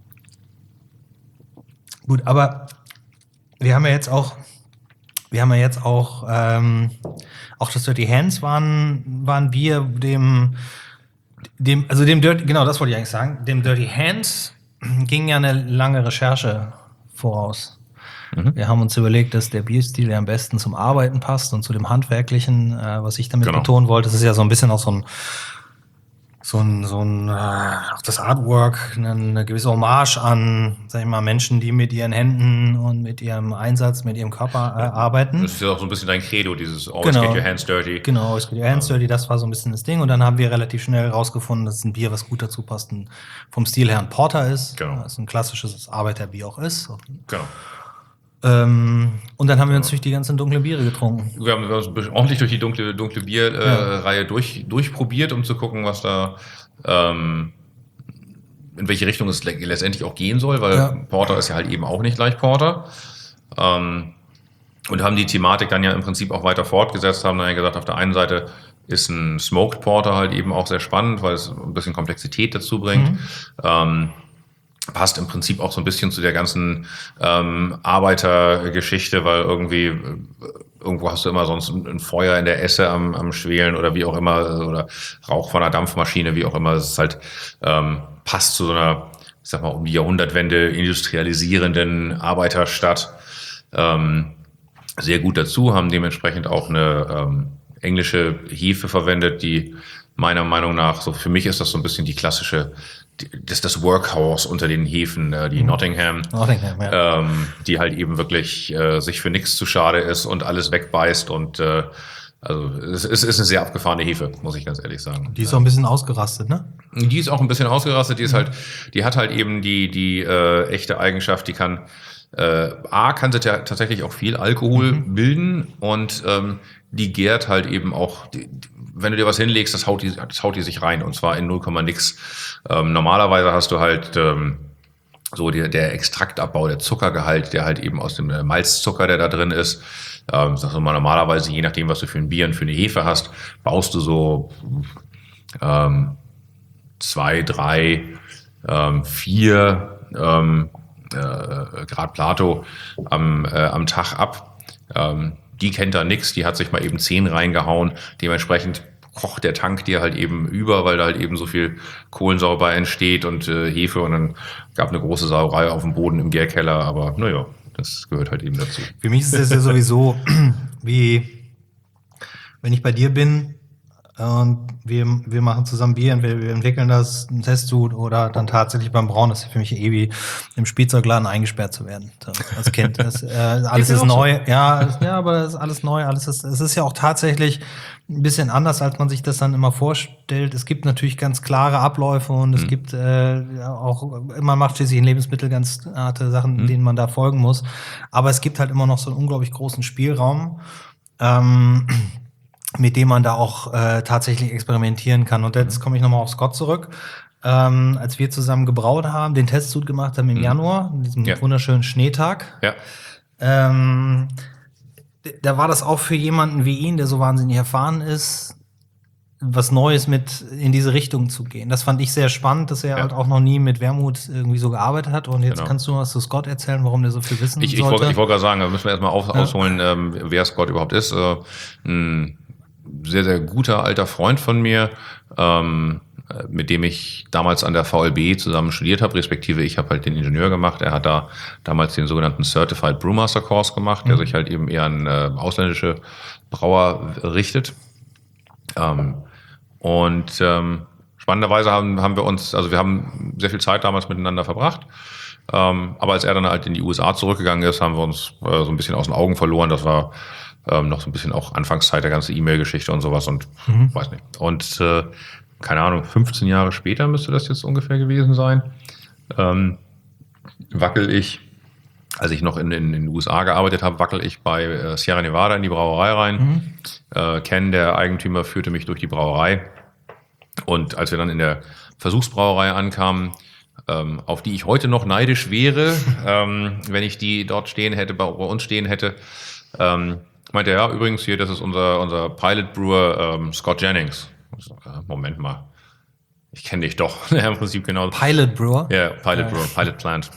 gut, aber wir haben ja jetzt auch, wir haben ja jetzt auch, ähm, auch das Dirty Hands waren, waren Bier, dem, dem, also dem Dirty, genau, das wollte ich eigentlich sagen, dem Dirty Hands ging ja eine lange Recherche voraus. Mhm. Wir haben uns überlegt, dass der Bierstil ja am besten zum Arbeiten passt und zu dem Handwerklichen, äh, was ich damit Genau. betonen wollte. Das ist ja so ein bisschen auch so ein, so ein, so ein, äh, auch das Artwork, eine, eine gewisse Hommage an, sag ich mal, Menschen, die mit ihren Händen und mit ihrem Einsatz, mit ihrem Körper äh, arbeiten. das ist ja auch so ein bisschen dein Credo, dieses Always Genau. get your hands dirty. Genau, es geht Hands Dirty, das war so ein bisschen das Ding. Und dann haben wir relativ schnell rausgefunden, dass ein Bier, was gut dazu passt, ein, vom Stil her ein Porter ist. Genau. Was ein klassisches Arbeiterbier auch ist. Genau. Ähm, und dann haben wir uns durch die ganzen dunklen Biere getrunken. Wir haben uns ordentlich durch die dunkle, dunkle Bierreihe äh, durch, durchprobiert, um zu gucken, was da, ähm, in welche Richtung es le- letztendlich auch gehen soll, weil Ja. Porter ist ja halt eben auch nicht gleich Porter. Ähm, und haben die Thematik dann ja im Prinzip auch weiter fortgesetzt, haben dann ja gesagt, auf der einen Seite ist ein Smoked Porter halt eben auch sehr spannend, weil es ein bisschen Komplexität dazu bringt. Mhm. Ähm, passt im Prinzip auch so ein bisschen zu der ganzen ähm, Arbeitergeschichte, weil irgendwie äh, irgendwo hast du immer sonst ein, ein Feuer in der Esse am, am Schwelen oder wie auch immer, oder Rauch von einer Dampfmaschine, wie auch immer. Es ist halt, ähm, passt zu so einer, ich sag mal, um die Jahrhundertwende industrialisierenden Arbeiterstadt ähm, sehr gut dazu, haben dementsprechend auch eine ähm, englische Hefe verwendet, die meiner Meinung nach, so für mich ist das so ein bisschen die klassische das ist das Workhorse unter den Hefen, äh, die Nottingham, Nottingham, ja. ähm, die halt eben wirklich äh, sich für nichts zu schade ist und alles wegbeißt und äh, also es, es ist eine sehr abgefahrene Hefe, muss ich ganz ehrlich sagen. Die ist auch ein bisschen ausgerastet, ne? Die ist auch ein bisschen ausgerastet, die ist halt, die hat halt eben die, die äh, echte Eigenschaft, die kann Äh, A, kann sie ja tatsächlich auch viel Alkohol mhm. bilden und ähm, die gärt halt eben auch, die, wenn du dir was hinlegst, das haut die, das haut die sich rein und zwar in null, nix. Ähm, normalerweise hast du halt ähm, so die, der Extraktabbau, der Zuckergehalt, der halt eben aus dem äh, Malzzucker, der da drin ist. Ähm, sagst du mal, normalerweise, je nachdem, was du für ein Bier und für eine Hefe hast, baust du so ähm, zwei, drei, ähm, vier ähm, Äh, Grad Plato am, äh, am Tag ab. Ähm, die kennt da nix, die hat sich mal eben zehn reingehauen. Dementsprechend kocht der Tank dir halt eben über, weil da halt eben so viel Kohlensäure bei entsteht und äh, Hefe und dann gab eine große Sauerei auf dem Boden im Gärkeller, aber naja, das gehört halt eben dazu. Für mich ist es ja sowieso wie, wenn ich bei dir bin, und wir, wir machen zusammen Bier und wir, wir entwickeln das, ein Testsud oder dann tatsächlich beim Brauen, das ist für mich eh wie im Spielzeugladen eingesperrt zu werden, so, als Kind. Das, äh, alles ist neu, so. ja, es, ja, aber es ist alles neu, alles ist, es ist ja auch tatsächlich ein bisschen anders, als man sich das dann immer vorstellt. Es gibt natürlich ganz klare Abläufe und es mhm. gibt äh, auch, man macht schließlich in Lebensmittel ganz harte Sachen, mhm. denen man da folgen muss. Aber es gibt halt immer noch so einen unglaublich großen Spielraum. Ähm, mit dem man da auch äh, tatsächlich experimentieren kann. Und jetzt komme ich nochmal auf Scott zurück. Ähm, als wir zusammen gebraut haben, den Testsud gemacht haben im mhm. Januar, diesem ja. wunderschönen Schneetag, ja. ähm, da war das auch für jemanden wie ihn, der so wahnsinnig erfahren ist, was Neues mit in diese Richtung zu gehen. Das fand ich sehr spannend, dass er ja. halt auch noch nie mit Wermut irgendwie so gearbeitet hat. Und jetzt genau. kannst du was zu Scott erzählen, warum der so viel wissen ich, ich sollte. Ich wollte gerade sagen, da müssen wir erstmal auf, ja. ausholen, ähm, wer Scott überhaupt ist. Äh, ein sehr, sehr guter alter Freund von mir, ähm, mit dem ich damals an der V L B zusammen studiert habe, respektive ich habe halt den Ingenieur gemacht. Er hat da damals den sogenannten Certified Brewmaster Course gemacht, mhm. der sich halt eben eher an äh, ausländische Brauer richtet. Ähm, und ähm, spannenderweise haben, haben wir uns, also wir haben sehr viel Zeit damals miteinander verbracht. Ähm, aber als er dann halt in die U S A zurückgegangen ist, haben wir uns äh, so ein bisschen aus den Augen verloren. Das war ähm, noch so ein bisschen auch Anfangszeit der ganzen E-Mail-Geschichte und sowas und mhm. weiß nicht. Und äh, keine Ahnung, fünfzehn Jahre später müsste das jetzt ungefähr gewesen sein, ähm, wackel ich, als ich noch in, in, in den U S A gearbeitet habe, wackel ich bei äh, Sierra Nevada in die Brauerei rein. Mhm. Äh, Ken, der Eigentümer, führte mich durch die Brauerei. Und als wir dann in der Versuchsbrauerei ankamen, ähm, auf die ich heute noch neidisch wäre, ähm, wenn ich die dort stehen hätte, bei, bei uns stehen hätte, ähm, meinte er, ja, übrigens hier, das ist unser, unser Pilot Brewer ähm, Scott Jennings. So, äh, Moment mal, ich kenne dich doch. Im Prinzip genau. Pilot Brewer? Ja, Pilot Brewer, Pilot Plant.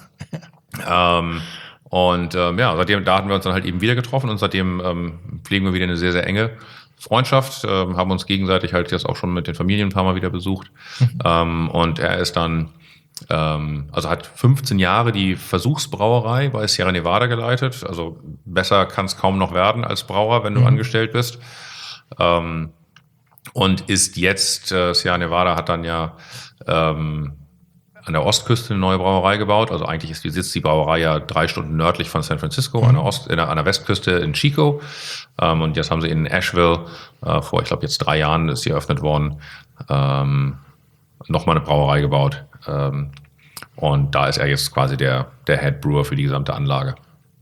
ähm, und ähm, ja, seitdem, da hatten wir uns dann halt eben wieder getroffen und seitdem ähm, pflegen wir wieder eine sehr, sehr enge Freundschaft, ähm, haben uns gegenseitig halt jetzt auch schon mit den Familien ein paar Mal wieder besucht. Mhm. Ähm, und er ist dann, ähm, also hat fünfzehn Jahre die Versuchsbrauerei bei Sierra Nevada geleitet. Also besser kann es kaum noch werden als Brauer, wenn du mhm. angestellt bist. Ähm, und ist jetzt, äh, Sierra Nevada hat dann ja ähm, an der Ostküste eine neue Brauerei gebaut. Also eigentlich ist die, sitzt die Brauerei ja drei Stunden nördlich von San Francisco, mhm. an, der Ost, in der, an der Westküste in Chico. Ähm, und jetzt haben sie in Asheville, äh, vor ich glaube jetzt drei Jahren ist sie eröffnet worden, ähm, nochmal eine Brauerei gebaut. Ähm, und da ist er jetzt quasi der, der Head Brewer für die gesamte Anlage.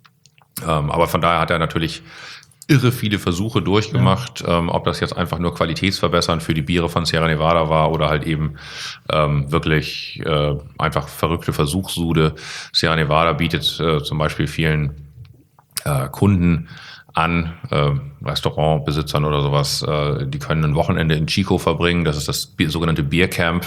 Ähm, aber von daher hat er natürlich irre viele Versuche durchgemacht, ja. ähm, ob das jetzt einfach nur qualitätsverbessern für die Biere von Sierra Nevada war oder halt eben ähm, wirklich äh, einfach verrückte Versuchssude. Sierra Nevada bietet äh, zum Beispiel vielen äh, Kunden an, äh, Restaurantbesitzern oder sowas, äh, die können ein Wochenende in Chico verbringen, das ist das Bier, sogenannte Biercamp.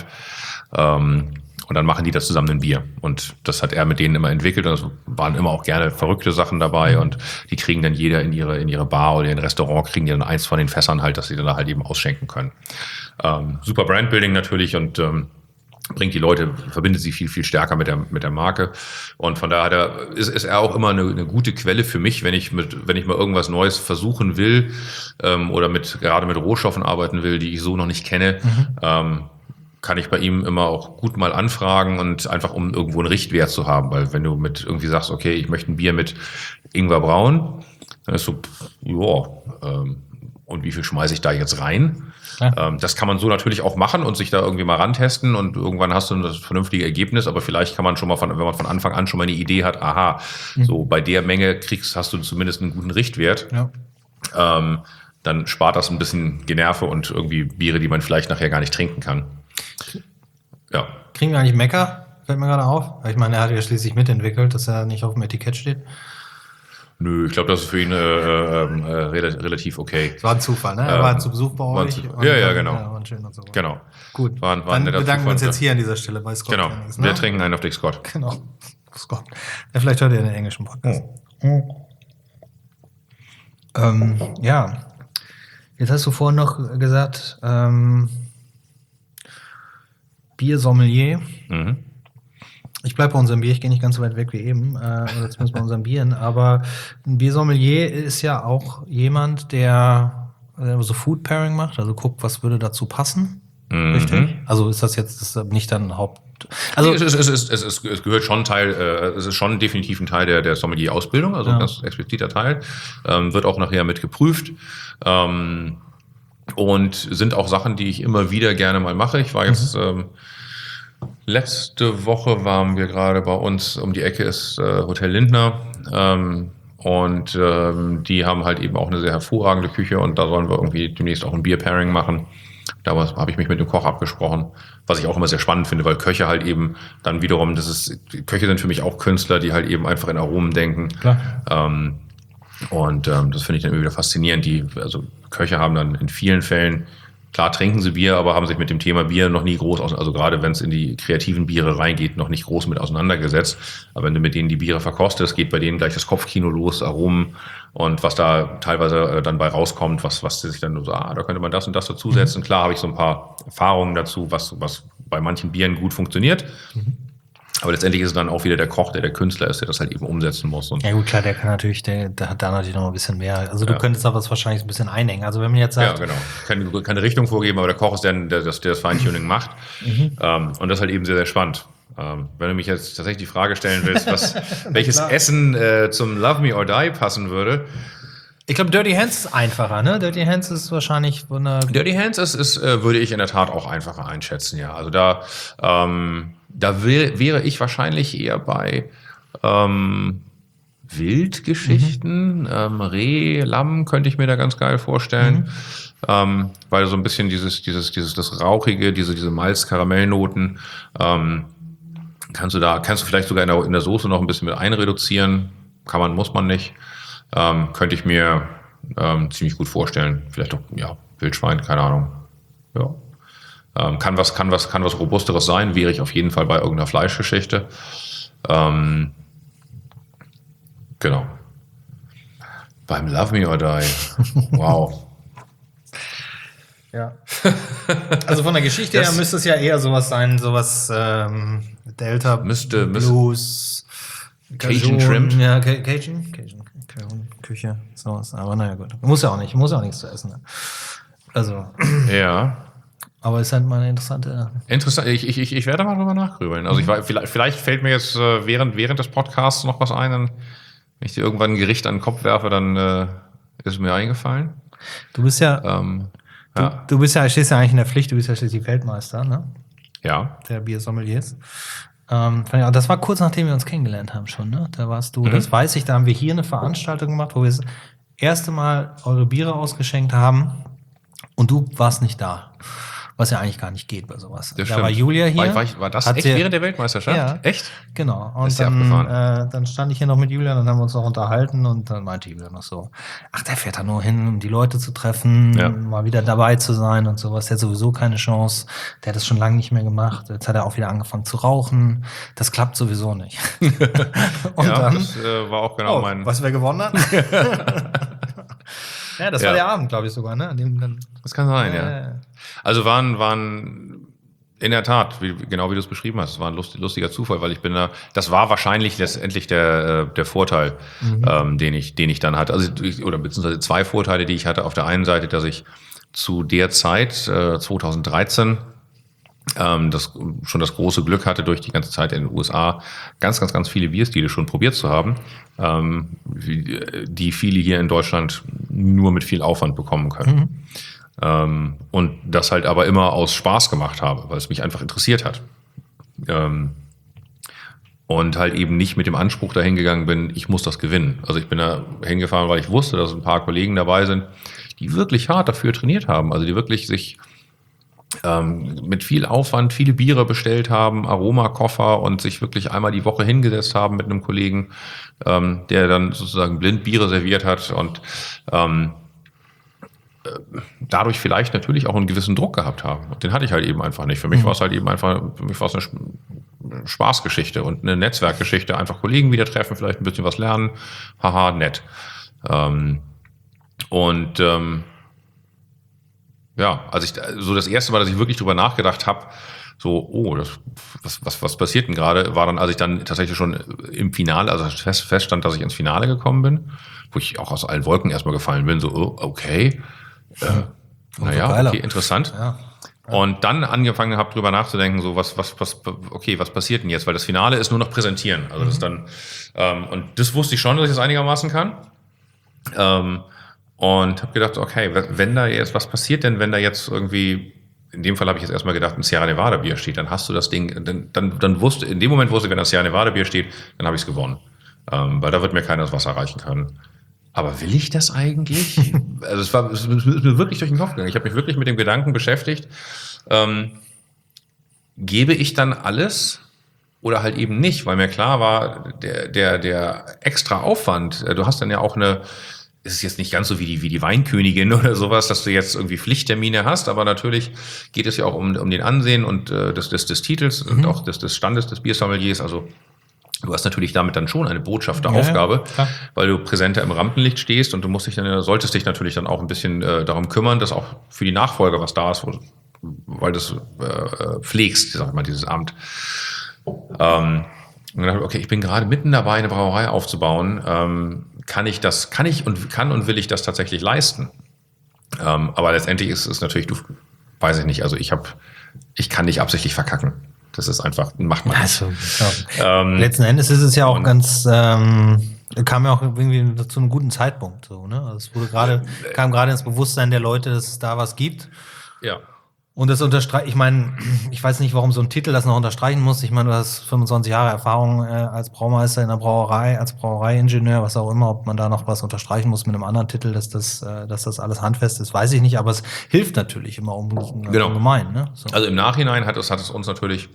Ähm, Und dann machen die das zusammen ein Bier. Und das hat er mit denen immer entwickelt. Und es waren immer auch gerne verrückte Sachen dabei. Und die kriegen dann jeder in ihre, in ihre Bar oder in ein Restaurant, kriegen die dann eins von den Fässern halt, dass sie dann da halt eben ausschenken können. Ähm, super Brandbuilding natürlich und ähm, bringt die Leute, verbindet sie viel, viel stärker mit der, mit der Marke. Und von daher hat er, ist, ist er auch immer eine, eine gute Quelle für mich, wenn ich mit, wenn ich mal irgendwas Neues versuchen will, ähm, oder mit, gerade mit Rohstoffen arbeiten will, die ich so noch nicht kenne. Mhm. Ähm, kann ich bei ihm immer auch gut mal anfragen und einfach um irgendwo einen Richtwert zu haben, weil wenn du mit irgendwie sagst, okay, ich möchte ein Bier mit Ingwer Braun, dann ist so, pff, ja, ähm, und wie viel schmeiße ich da jetzt rein? Ja. Ähm, das kann man so natürlich auch machen und sich da irgendwie mal rantesten und irgendwann hast du das vernünftige Ergebnis, aber vielleicht kann man schon mal von, wenn man von Anfang an schon mal eine Idee hat, aha, mhm. so bei der Menge kriegst, hast du zumindest einen guten Richtwert. Ja. Ähm, dann spart das ein bisschen Generve und irgendwie Biere, die man vielleicht nachher gar nicht trinken kann. Ja. Kriegen wir eigentlich Mecker? Fällt mir gerade auf. Ich meine, er hat ja schließlich mitentwickelt, dass er nicht auf dem Etikett steht. Nö, ich glaube, das ist für ihn äh, äh, relativ okay. Das war ein Zufall, ne? Er ähm, war zu Besuch bei euch. Und, ja, ja, genau. Ja, war schön und so. Genau. Gut, war, war dann bedanken wir uns jetzt hier an dieser Stelle bei Scott. Genau, Tennings, ne? Wir trinken einen auf Dick Scott. Genau, Scott. Ja, vielleicht hört ihr den englischen Podcast. Oh. Ähm, ja, jetzt hast du vorhin noch gesagt, ähm, Biersommelier. Mhm. Ich bleibe bei unserem Bier, ich gehe nicht ganz so weit weg wie eben, äh, oder zumindest bei unseren Bieren, aber ein Biersommelier ist ja auch jemand, der äh, so Food Pairing macht, also guckt, was würde dazu passen, mhm. richtig? Also ist das jetzt das ist nicht dann Haupt... Also es, ist, es, ist, es, ist, es gehört schon Teil, äh, es ist schon definitiv ein Teil der, der Sommelier-Ausbildung, also ja. ein ganz expliziter Teil, ähm, wird auch nachher mit geprüft, ähm, und sind auch Sachen, die ich immer wieder gerne mal mache. Ich war jetzt... Mhm. Ähm, Letzte Woche waren wir gerade bei uns, um die Ecke ist äh, Hotel Lindner, ähm, und ähm, die haben halt eben auch eine sehr hervorragende Küche und da sollen wir irgendwie demnächst auch ein Bier-Pairing machen. Da habe ich mich mit dem Koch abgesprochen, was ich auch immer sehr spannend finde, weil Köche halt eben dann wiederum, das ist, Köche sind für mich auch Künstler, die halt eben einfach in Aromen denken. Klar. Ähm, und ähm, das finde ich dann immer wieder faszinierend. Die, also Köche haben dann in vielen Fällen, klar trinken sie Bier, aber haben sich mit dem Thema Bier noch nie groß, also gerade wenn es in die kreativen Biere reingeht, noch nicht groß mit auseinandergesetzt. Aber wenn du mit denen die Biere verkostest, geht bei denen gleich das Kopfkino los, Aromen und was da teilweise dann bei rauskommt, was was sich dann so, ah, da könnte man das und das dazusetzen. Mhm. Klar habe ich so ein paar Erfahrungen dazu, was was bei manchen Bieren gut funktioniert. Mhm. Aber letztendlich ist es dann auch wieder der Koch, der der Künstler ist, der das halt eben umsetzen muss. Und ja gut, klar, der kann natürlich, der, der hat da natürlich noch ein bisschen mehr. Also du ja. könntest aber wahrscheinlich ein bisschen einengen. Also wenn man jetzt sagt... Ja, genau. Keine, keine Richtung vorgeben, aber der Koch ist der, der, der das Feintuning macht. Mhm. Ähm, und das ist halt eben sehr, sehr spannend. Ähm, wenn du mich jetzt tatsächlich die Frage stellen willst, was, welches Essen äh, zum Love Me or Die passen würde... Ich glaube, Dirty Hands ist einfacher, ne? Dirty Hands ist wahrscheinlich... Eine Dirty Hands ist, ist äh, würde ich in der Tat auch einfacher einschätzen, ja. Also da... Ähm, Da wär, wäre ich wahrscheinlich eher bei ähm, Wildgeschichten. Mhm. Ähm, Reh, Lamm könnte ich mir da ganz geil vorstellen. Mhm. Ähm, weil so ein bisschen dieses, dieses, dieses, das Rauchige, diese, diese Malz-Karamellnoten, ähm, kannst du da, kannst du vielleicht sogar in der, in der Soße noch ein bisschen mit einreduzieren. Kann man, muss man nicht. Ähm, könnte ich mir ähm, ziemlich gut vorstellen. Vielleicht auch, ja, Wildschwein, keine Ahnung. Ja. Ähm, kann was, kann was, kann was Robusteres sein, wäre ich auf jeden Fall bei irgendeiner Fleischgeschichte. Ähm, genau. Beim Love Me or Die. Wow. Ja. Also von der Geschichte das her müsste es ja eher sowas sein, sowas ähm, Delta müsste, Blues, Cajun Shrimp. Ja, Cajun, Cajun, Cajun Küche, sowas. Aber naja, gut. Muss ja auch nicht, muss ja auch nichts zu essen. Ne? Also. Ja. Aber ist halt mal eine interessante... Interessant. Ich, ich, ich werde mal drüber nachgrübeln. Also ich war, vielleicht, vielleicht fällt mir jetzt äh, während, während des Podcasts noch was ein. Dann, wenn ich dir irgendwann ein Gericht an den Kopf werfe, dann äh, ist es mir eingefallen. Du bist ja, ähm, du, ja. du bist ja, stehst ja eigentlich in der Pflicht, du bist ja schließlich Feldmeister, ne? Ja. Der Biersommeliers. Ähm, das war kurz nachdem wir uns kennengelernt haben schon, ne? Da warst du, mhm. das weiß ich, da haben wir hier eine Veranstaltung gemacht, wo wir das erste Mal eure Biere ausgeschenkt haben und du warst nicht da. Was ja eigentlich gar nicht geht bei sowas. Das da stimmt. war Julia hier. War, war, war das echt während der Weltmeisterschaft? Ja. Echt? Genau. Und dann, äh, dann stand ich hier noch mit Julia, dann haben wir uns noch unterhalten und dann meinte Julia noch so, ach, der fährt da nur hin, um die Leute zu treffen, ja. mal wieder dabei zu sein und sowas. Der hat sowieso keine Chance. Der hat das schon lange nicht mehr gemacht. Jetzt hat er auch wieder angefangen zu rauchen. Das klappt sowieso nicht. und ja, dann, das äh, war auch genau oh, mein... Was wir gewonnen haben? Ja, das ja. war der Abend, glaube ich sogar, ne? An dem dann, das kann sein, äh, ja. Also waren, waren in der Tat, wie, genau wie du es beschrieben hast, es war ein lust, lustiger Zufall, weil ich bin da, das war wahrscheinlich letztendlich der, der Vorteil, mhm. ähm, den ich, den ich dann hatte. Also, ich, oder beziehungsweise zwei Vorteile, die ich hatte. Auf der einen Seite, dass ich zu der Zeit, äh, zwanzig dreizehn, ähm, das schon das große Glück hatte, durch die ganze Zeit in den U S A ganz, ganz, ganz viele Bierstile schon probiert zu haben, ähm, die viele hier in Deutschland nur mit viel Aufwand bekommen können. Mhm. Ähm, und das halt aber immer aus Spaß gemacht habe, weil es mich einfach interessiert hat. Ähm, und halt eben nicht mit dem Anspruch dahin gegangen bin, ich muss das gewinnen. Also ich bin da hingefahren, weil ich wusste, dass ein paar Kollegen dabei sind, die wirklich hart dafür trainiert haben, also die wirklich sich ähm, mit viel Aufwand viele Biere bestellt haben, Aromakoffer, und sich wirklich einmal die Woche hingesetzt haben mit einem Kollegen, ähm, der dann sozusagen blind Biere serviert hat und ähm, dadurch vielleicht natürlich auch einen gewissen Druck gehabt haben. Und den hatte ich halt eben einfach nicht. Für mich mhm. war es halt eben einfach, für mich war es eine Spaßgeschichte und eine Netzwerkgeschichte. Einfach Kollegen wieder treffen, vielleicht ein bisschen was lernen. Haha, nett. Ähm, und ähm, ja, als ich so das erste Mal, dass ich wirklich drüber nachgedacht habe, so, oh, das, was, was, was passiert denn gerade, war dann, als ich dann tatsächlich schon im Finale, also fest, feststand, dass ich ins Finale gekommen bin, wo ich auch aus allen Wolken erstmal gefallen bin, so, oh, okay, Äh, naja, okay, interessant. Ja, ja. Und dann angefangen habe, drüber nachzudenken, so was, was, was, okay, was passiert denn jetzt? Weil das Finale ist nur noch präsentieren. Also mhm. das dann, ähm, und das wusste ich schon, dass ich das einigermaßen kann. Ähm, und habe gedacht, okay, wenn da jetzt, was passiert denn, wenn da jetzt irgendwie, in dem Fall habe ich jetzt erstmal gedacht, ein Sierra Nevada Bier steht, dann hast du das Ding, dann, dann, dann wusste, in dem Moment wusste ich, wenn das Sierra Nevada Bier steht, dann habe ich es gewonnen. Ähm, weil da wird mir keiner das Wasser reichen können. Aber will ich das eigentlich? Also es war es ist mir wirklich durch den Kopf gegangen. Ich habe mich wirklich mit dem Gedanken beschäftigt, ähm, gebe ich dann alles oder halt eben nicht, weil mir klar war, der, der, der extra Aufwand, du hast dann ja auch eine, es ist jetzt nicht ganz so wie die, wie die Weinkönigin oder sowas, dass du jetzt irgendwie Pflichttermine hast, aber natürlich geht es ja auch um, um den Ansehen und äh, des, des, des Titels mhm. und auch des, des Standes des Biersommeliers, also du hast natürlich damit dann schon eine Botschafteraufgabe, ja, weil du präsenter im Rampenlicht stehst, und du musst dich dann, solltest dich natürlich dann auch ein bisschen äh, darum kümmern, dass auch für die Nachfolger was da ist, wo, weil du es äh, pflegst, sag ich mal, dieses Amt. Ähm, und dann dachte ich, okay, ich bin gerade mitten dabei, eine Brauerei aufzubauen. Ähm, kann ich das, kann ich und kann und will ich das tatsächlich leisten? Ähm, aber letztendlich ist es natürlich, du, weiß ich nicht, also ich habe, ich kann nicht absichtlich verkacken. Das ist einfach, macht man also, ja. ähm, Letzten Endes ist es ja auch ganz, ähm, kam ja auch irgendwie zu einem guten Zeitpunkt, so, ne? Also es wurde gerade, äh, kam gerade ins Bewusstsein der Leute, dass es da was gibt. Ja. Und das unterstreicht, ich meine, ich weiß nicht, warum so ein Titel das noch unterstreichen muss. Ich meine, du hast fünfundzwanzig Jahre Erfahrung äh, als Braumeister in der Brauerei, als Brauereiingenieur, was auch immer, ob man da noch was unterstreichen muss mit einem anderen Titel, dass das, äh, dass das alles handfest ist, weiß ich nicht, aber es hilft natürlich immer um, genau. ungemein. Ne? So. Also im Nachhinein hat es, hat es uns natürlich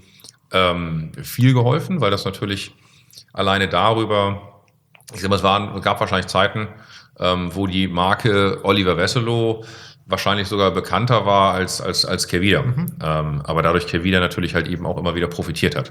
ähm, viel geholfen, weil das natürlich alleine darüber, ich sag mal, es waren, es gab wahrscheinlich Zeiten, ähm, wo die Marke Oliver Wesselow wahrscheinlich sogar bekannter war als als als Kehrwieder. Mhm. Ähm, aber dadurch Kehrwieder natürlich halt eben auch immer wieder profitiert hat.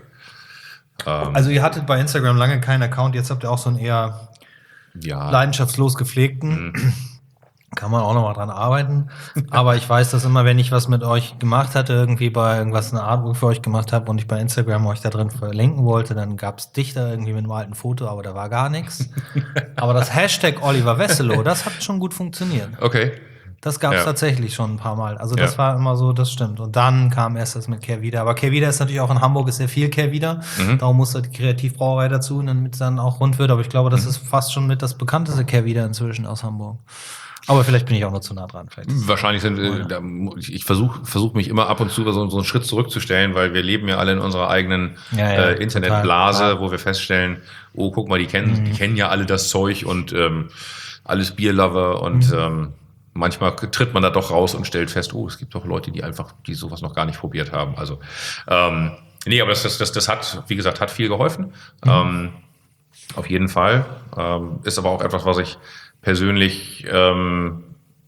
Ähm, also ihr hattet bei Instagram lange keinen Account, jetzt habt ihr auch so einen eher ja. leidenschaftslos gepflegten. Mhm. Kann man auch noch mal dran arbeiten. Aber ich weiß, dass immer, wenn ich was mit euch gemacht hatte, irgendwie bei irgendwas eine Artwork für euch gemacht habe und ich bei Instagram euch da drin verlinken wollte, dann gab's dich da irgendwie mit einem alten Foto, aber da war gar nichts. Aber das Hashtag Oliver Wesselow, das hat schon gut funktioniert. Okay. Das gab es ja. tatsächlich schon ein paar Mal. Also das ja. war immer so, das stimmt. Und dann kam erst das mit Kehrwieder. Aber Kehrwieder ist natürlich auch in Hamburg ist sehr viel Kehrwieder. Mhm. Darum muss da die Kreativbrauerei dazu, damit es dann auch rund wird. Aber ich glaube, das mhm. ist fast schon mit das bekannteste Kehrwieder inzwischen aus Hamburg. Aber vielleicht bin ich auch noch zu nah dran. Vielleicht Wahrscheinlich sind, äh, da, ich versuche versuch mich immer ab und zu so, so einen Schritt zurückzustellen, weil wir leben ja alle in unserer eigenen ja, ja, äh, Internetblase, ja. wo wir feststellen, oh, guck mal, die kennen, mhm. die kennen ja alle das Zeug und ähm, alles Bierlover und mhm. ähm, manchmal tritt man da doch raus und stellt fest, oh, es gibt doch Leute, die einfach, die sowas noch gar nicht probiert haben. Also, ähm, nee, aber das, das, das, das hat, wie gesagt, hat viel geholfen. Mhm. Ähm, auf jeden Fall. Ähm, ist aber auch etwas, was ich persönlich ähm,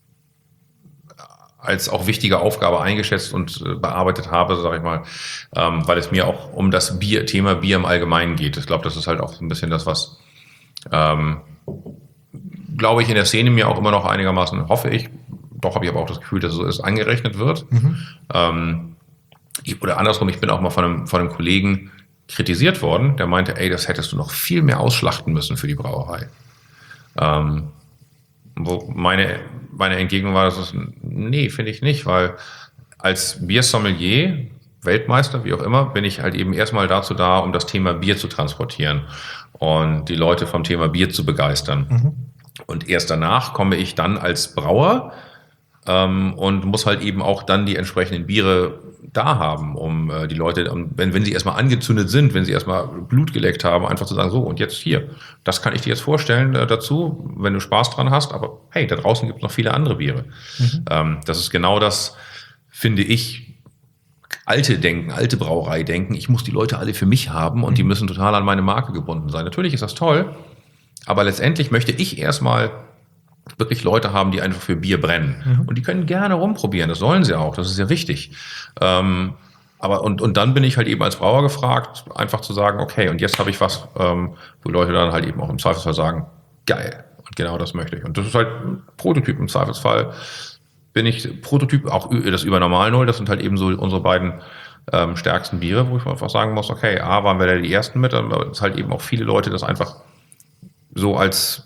als auch wichtige Aufgabe eingeschätzt und äh, bearbeitet habe, sage ich mal, ähm, weil es mir auch um das Bier, Thema Bier im Allgemeinen geht. Ich glaube, das ist halt auch ein bisschen das, was ähm, glaube ich, in der Szene mir auch immer noch einigermaßen, hoffe ich, doch habe ich aber auch das Gefühl, dass es so ist, angerechnet wird. Mhm. Ähm, ich, oder andersrum, ich bin auch mal von einem, von einem Kollegen kritisiert worden, der meinte, ey, das hättest du noch viel mehr ausschlachten müssen für die Brauerei. Ähm, wo meine, meine Entgegnung war, das ist, nee, finde ich nicht, weil als Biersommelier Weltmeister, wie auch immer, bin ich halt eben erstmal dazu da, um das Thema Bier zu transportieren und die Leute vom Thema Bier zu begeistern. Mhm. Und erst danach komme ich dann als Brauer ähm, und muss halt eben auch dann die entsprechenden Biere da haben, um äh, die Leute, um, wenn, wenn sie erstmal angezündet sind, wenn sie erstmal Blut geleckt haben, einfach zu sagen, so und jetzt hier, das kann ich dir jetzt vorstellen äh, dazu, wenn du Spaß dran hast, aber hey, da draußen gibt es noch viele andere Biere. Mhm. Ähm, das ist genau das, finde ich, alte Denken, alte Brauerei denken, ich muss die Leute alle für mich haben und die müssen total an meine Marke gebunden sein. Natürlich ist das toll, aber letztendlich möchte ich erstmal wirklich Leute haben, die einfach für Bier brennen. Mhm. Und die können gerne rumprobieren, das sollen sie auch, das ist ja wichtig. Ähm, aber und, und dann bin ich halt eben als Brauer gefragt, einfach zu sagen, okay, und jetzt habe ich was, ähm, wo Leute dann halt eben auch im Zweifelsfall sagen, geil, und genau das möchte ich. Und das ist halt ein Prototyp im Zweifelsfall. Bin ich Prototyp, auch das über Normal Null, das sind halt eben so unsere beiden ähm, stärksten Biere, wo ich einfach sagen muss, okay, A, waren wir da die Ersten mit, aber es halt eben auch viele Leute das einfach so als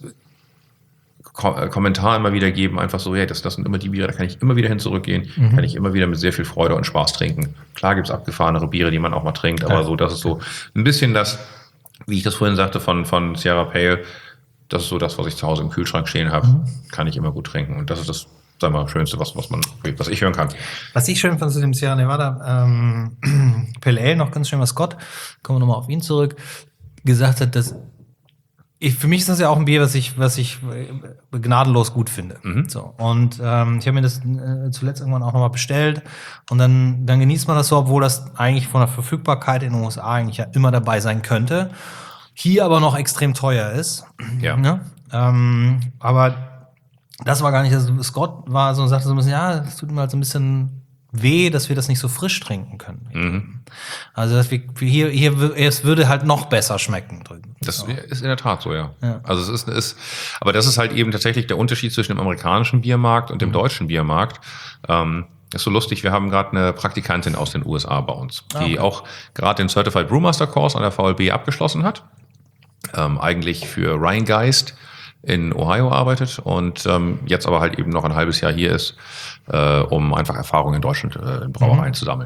Ko- Kommentar immer wieder geben, einfach so, hey, das, das sind immer die Biere, da kann ich immer wieder hin zurückgehen, mhm. kann ich immer wieder mit sehr viel Freude und Spaß trinken. Klar gibt's abgefahrenere Biere, die man auch mal trinkt, aber ja. so, das ist so ein bisschen das, wie ich das vorhin sagte, von, von Sierra Pale, das ist so das, was ich zu Hause im Kühlschrank stehen habe, mhm. kann ich immer gut trinken und das ist das sag mal, Schönste, was, was man, was ich hören kann. Was ich schön fand zu dem Sierra Nevada ähm, Pale Ale, noch ganz schön, was Scott, kommen wir nochmal auf ihn zurück, gesagt hat, dass ich, für mich ist das ja auch ein Bier, was ich, was ich gnadenlos gut finde. Mhm. So. Und ähm, ich habe mir das äh, zuletzt irgendwann auch nochmal bestellt und dann, dann genießt man das so, obwohl das eigentlich von der Verfügbarkeit in den U S A eigentlich ja immer dabei sein könnte. Hier aber noch extrem teuer ist. Ja. Ne? Ähm, aber das war gar nicht, also Scott war so und sagte so ein bisschen, ja, das tut mir halt so ein bisschen weh, dass wir das nicht so frisch trinken können. Mhm. Also dass wir hier, hier, es würde halt noch besser schmecken drüben. Das so. Ist in der Tat so, ja. ja. Also es ist, ist, aber das ist halt eben tatsächlich der Unterschied zwischen dem amerikanischen Biermarkt und dem mhm. deutschen Biermarkt. Ähm, ist so lustig, wir haben gerade eine Praktikantin aus den U S A bei uns, die okay. auch gerade den Certified Brewmaster Course an der V L B abgeschlossen hat. Ähm, eigentlich für Rheingeist in Ohio arbeitet und ähm, jetzt aber halt eben noch ein halbes Jahr hier ist, äh, um einfach Erfahrungen in Deutschland äh, in Brauereien mhm. zu sammeln.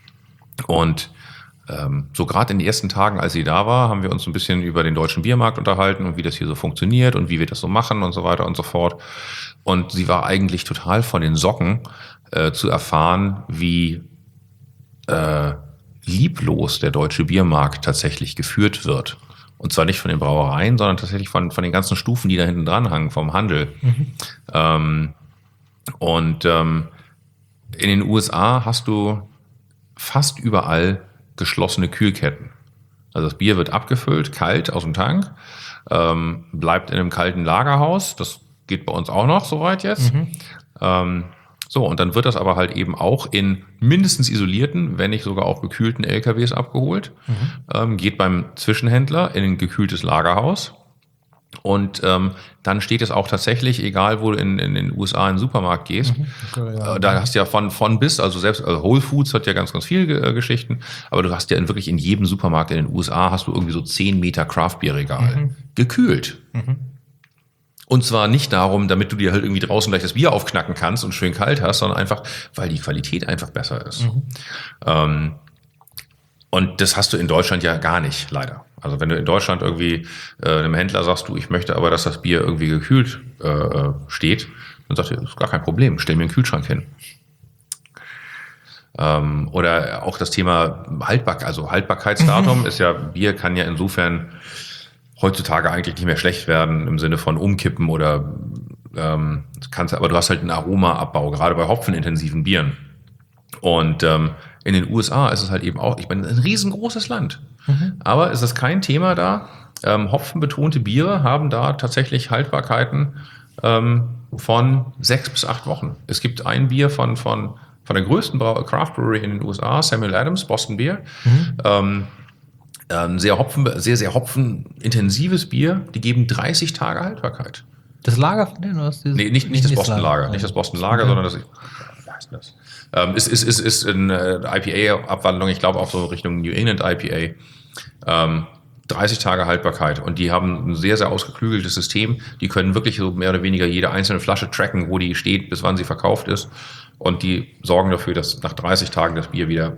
Und ähm, so gerade in den ersten Tagen, als sie da war, haben wir uns ein bisschen über den deutschen Biermarkt unterhalten und wie das hier so funktioniert und wie wir das so machen und so weiter und so fort. Und sie war eigentlich total von den Socken äh, zu erfahren, wie äh, lieblos der deutsche Biermarkt tatsächlich geführt wird. Und zwar nicht von den Brauereien, sondern tatsächlich von, von den ganzen Stufen, die da hinten dran hangen, vom Handel. Mhm. Ähm, und ähm, in den U S A hast du fast überall geschlossene Kühlketten. Also das Bier wird abgefüllt, kalt aus dem Tank, ähm, bleibt in einem kalten Lagerhaus. Das geht bei uns auch noch soweit jetzt. Mhm. Ähm, So, und dann wird das aber halt eben auch in mindestens isolierten, wenn nicht sogar auch gekühlten L K Ws abgeholt, mhm. ähm, geht beim Zwischenhändler in ein gekühltes Lagerhaus und ähm, dann steht es auch tatsächlich, egal wo du in, in den U S A in den Supermarkt gehst, mhm. okay, ja. äh, da hast du ja von, von bis, also selbst also Whole Foods hat ja ganz, ganz viele äh, Geschichten, aber du hast ja in, wirklich in jedem Supermarkt in den U S A hast du irgendwie so zehn Meter Craft-Bier-Regal, mhm. gekühlt. Mhm. Und zwar nicht darum, damit du dir halt irgendwie draußen gleich das Bier aufknacken kannst und schön kalt hast, sondern einfach, weil die Qualität einfach besser ist. Mhm. Ähm, und das hast du in Deutschland ja gar nicht, leider. Also wenn du in Deutschland irgendwie äh, einem Händler sagst, du, ich möchte aber, dass das Bier irgendwie gekühlt äh, steht, dann sagt er, das ist gar kein Problem, stell mir einen Kühlschrank hin. Ähm, oder auch das Thema Haltbarkeit, also Haltbarkeitsdatum mhm. ist ja, Bier kann ja insofern heutzutage eigentlich nicht mehr schlecht werden im Sinne von umkippen oder ähm, kannst, aber du hast halt einen Aromaabbau, gerade bei hopfenintensiven Bieren. Und ähm, in den U S A ist es halt eben auch, ich meine, ein riesengroßes Land. Mhm. Aber es ist kein Thema da. Ähm, hopfenbetonte Biere haben da tatsächlich Haltbarkeiten ähm, von sechs bis acht Wochen. Es gibt ein Bier von, von, von der größten Craft Brewery in den U S A, Samuel Adams, Boston Beer. Mhm. Ähm, Ein sehr Hopfen, sehr, sehr hopfenintensives Bier, die geben dreißig Tage Haltbarkeit. Das Lager von denen? Oder ist nee, nicht, nicht das Boston Lager, nicht das Boston Lager, okay. sondern das, wie heißt das? Ähm, ist, ist, ist, ist eine I P A-Abwandlung, ich glaube auch so Richtung New England I P A. Ähm, dreißig Tage Haltbarkeit und die haben ein sehr, sehr ausgeklügeltes System. Die können wirklich so mehr oder weniger jede einzelne Flasche tracken, wo die steht, bis wann sie verkauft ist. Und die sorgen dafür, dass nach dreißig Tagen das Bier wieder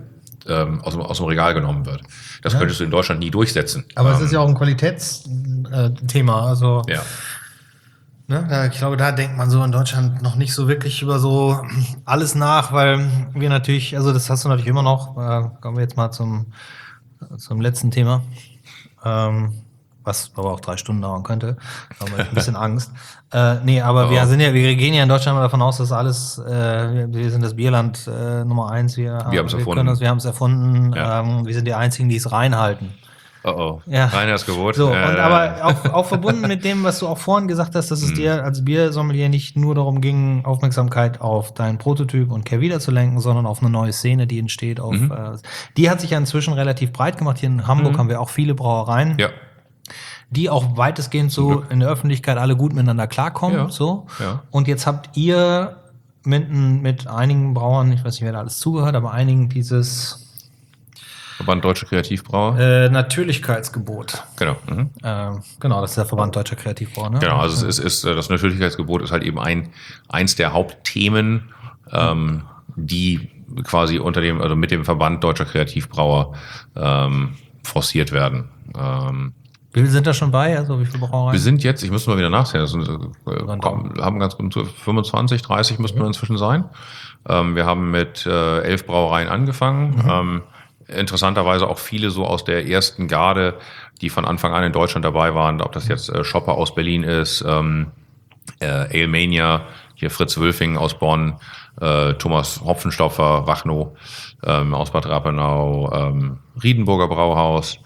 ähm, aus, dem, aus dem Regal genommen wird. Das Ja. könntest du in Deutschland nie durchsetzen. Aber ähm, es ist ja auch ein Qualitätsthema. Also ja. ne, da, ich glaube, da denkt man so in Deutschland noch nicht so wirklich über so alles nach, weil wir natürlich, also das hast du natürlich immer noch. Äh, kommen wir jetzt mal zum, zum letzten Thema. Ähm, was aber auch drei Stunden dauern könnte. Da haben wir ein bisschen Angst. Äh, nee, aber Oh. wir sind ja, wir gehen ja in Deutschland mal davon aus, dass alles, äh, wir, wir sind das Bierland äh, Nummer eins. Wir, Wir haben's erfunden. Können das, wir haben es erfunden. Ja. Ähm, wir sind die Einzigen, die es reinhalten. Oh oh. Ja. Reiners Gebot. So, Äh, und aber auch, auch verbunden mit dem, was du auch vorhin gesagt hast, dass es dir als Biersommelier nicht nur darum ging, Aufmerksamkeit auf deinen Prototyp und Kehrwieder zu lenken, sondern auf eine neue Szene, die entsteht. Auf, Mhm. äh, die hat sich ja inzwischen relativ breit gemacht. Hier in Hamburg Mhm. haben wir auch viele Brauereien, Ja. die auch weitestgehend so in der Öffentlichkeit alle gut miteinander klarkommen. Ja. So. Ja. Und jetzt habt ihr mit, mit einigen Brauern, ich weiß nicht, wer da alles zugehört, aber einigen dieses Verband Deutsche Kreativbrauer. äh, Natürlichkeitsgebot. Genau. Mhm. Äh, genau, das ist der Verband Deutscher Kreativbrauer, ne? Genau, also es ist, ist äh, das Natürlichkeitsgebot ist halt eben ein eins der Hauptthemen, ähm, die quasi unter dem, also mit dem Verband Deutscher Kreativbrauer ähm, forciert werden. Ähm, Wie viele sind da schon bei? Also wie viele Brauereien? wir sind jetzt, ich muss mal wieder nachsehen, das sind, äh, Dann kommen, haben ganz gut fünfundzwanzig, dreißig müssten wir inzwischen sein. Ähm, wir haben mit äh, elf Brauereien angefangen. Mhm. Ähm, interessanterweise auch viele so aus der ersten Garde, die von Anfang an in Deutschland dabei waren, ob das jetzt äh, Schopper aus Berlin ist, ähm, äh, Alemania, hier Fritz Wülfing aus Bonn, äh, Thomas Hopfenstopfer, Wachnow ähm, aus Bad Rappenau, ähm, Riedenburger Brauhaus,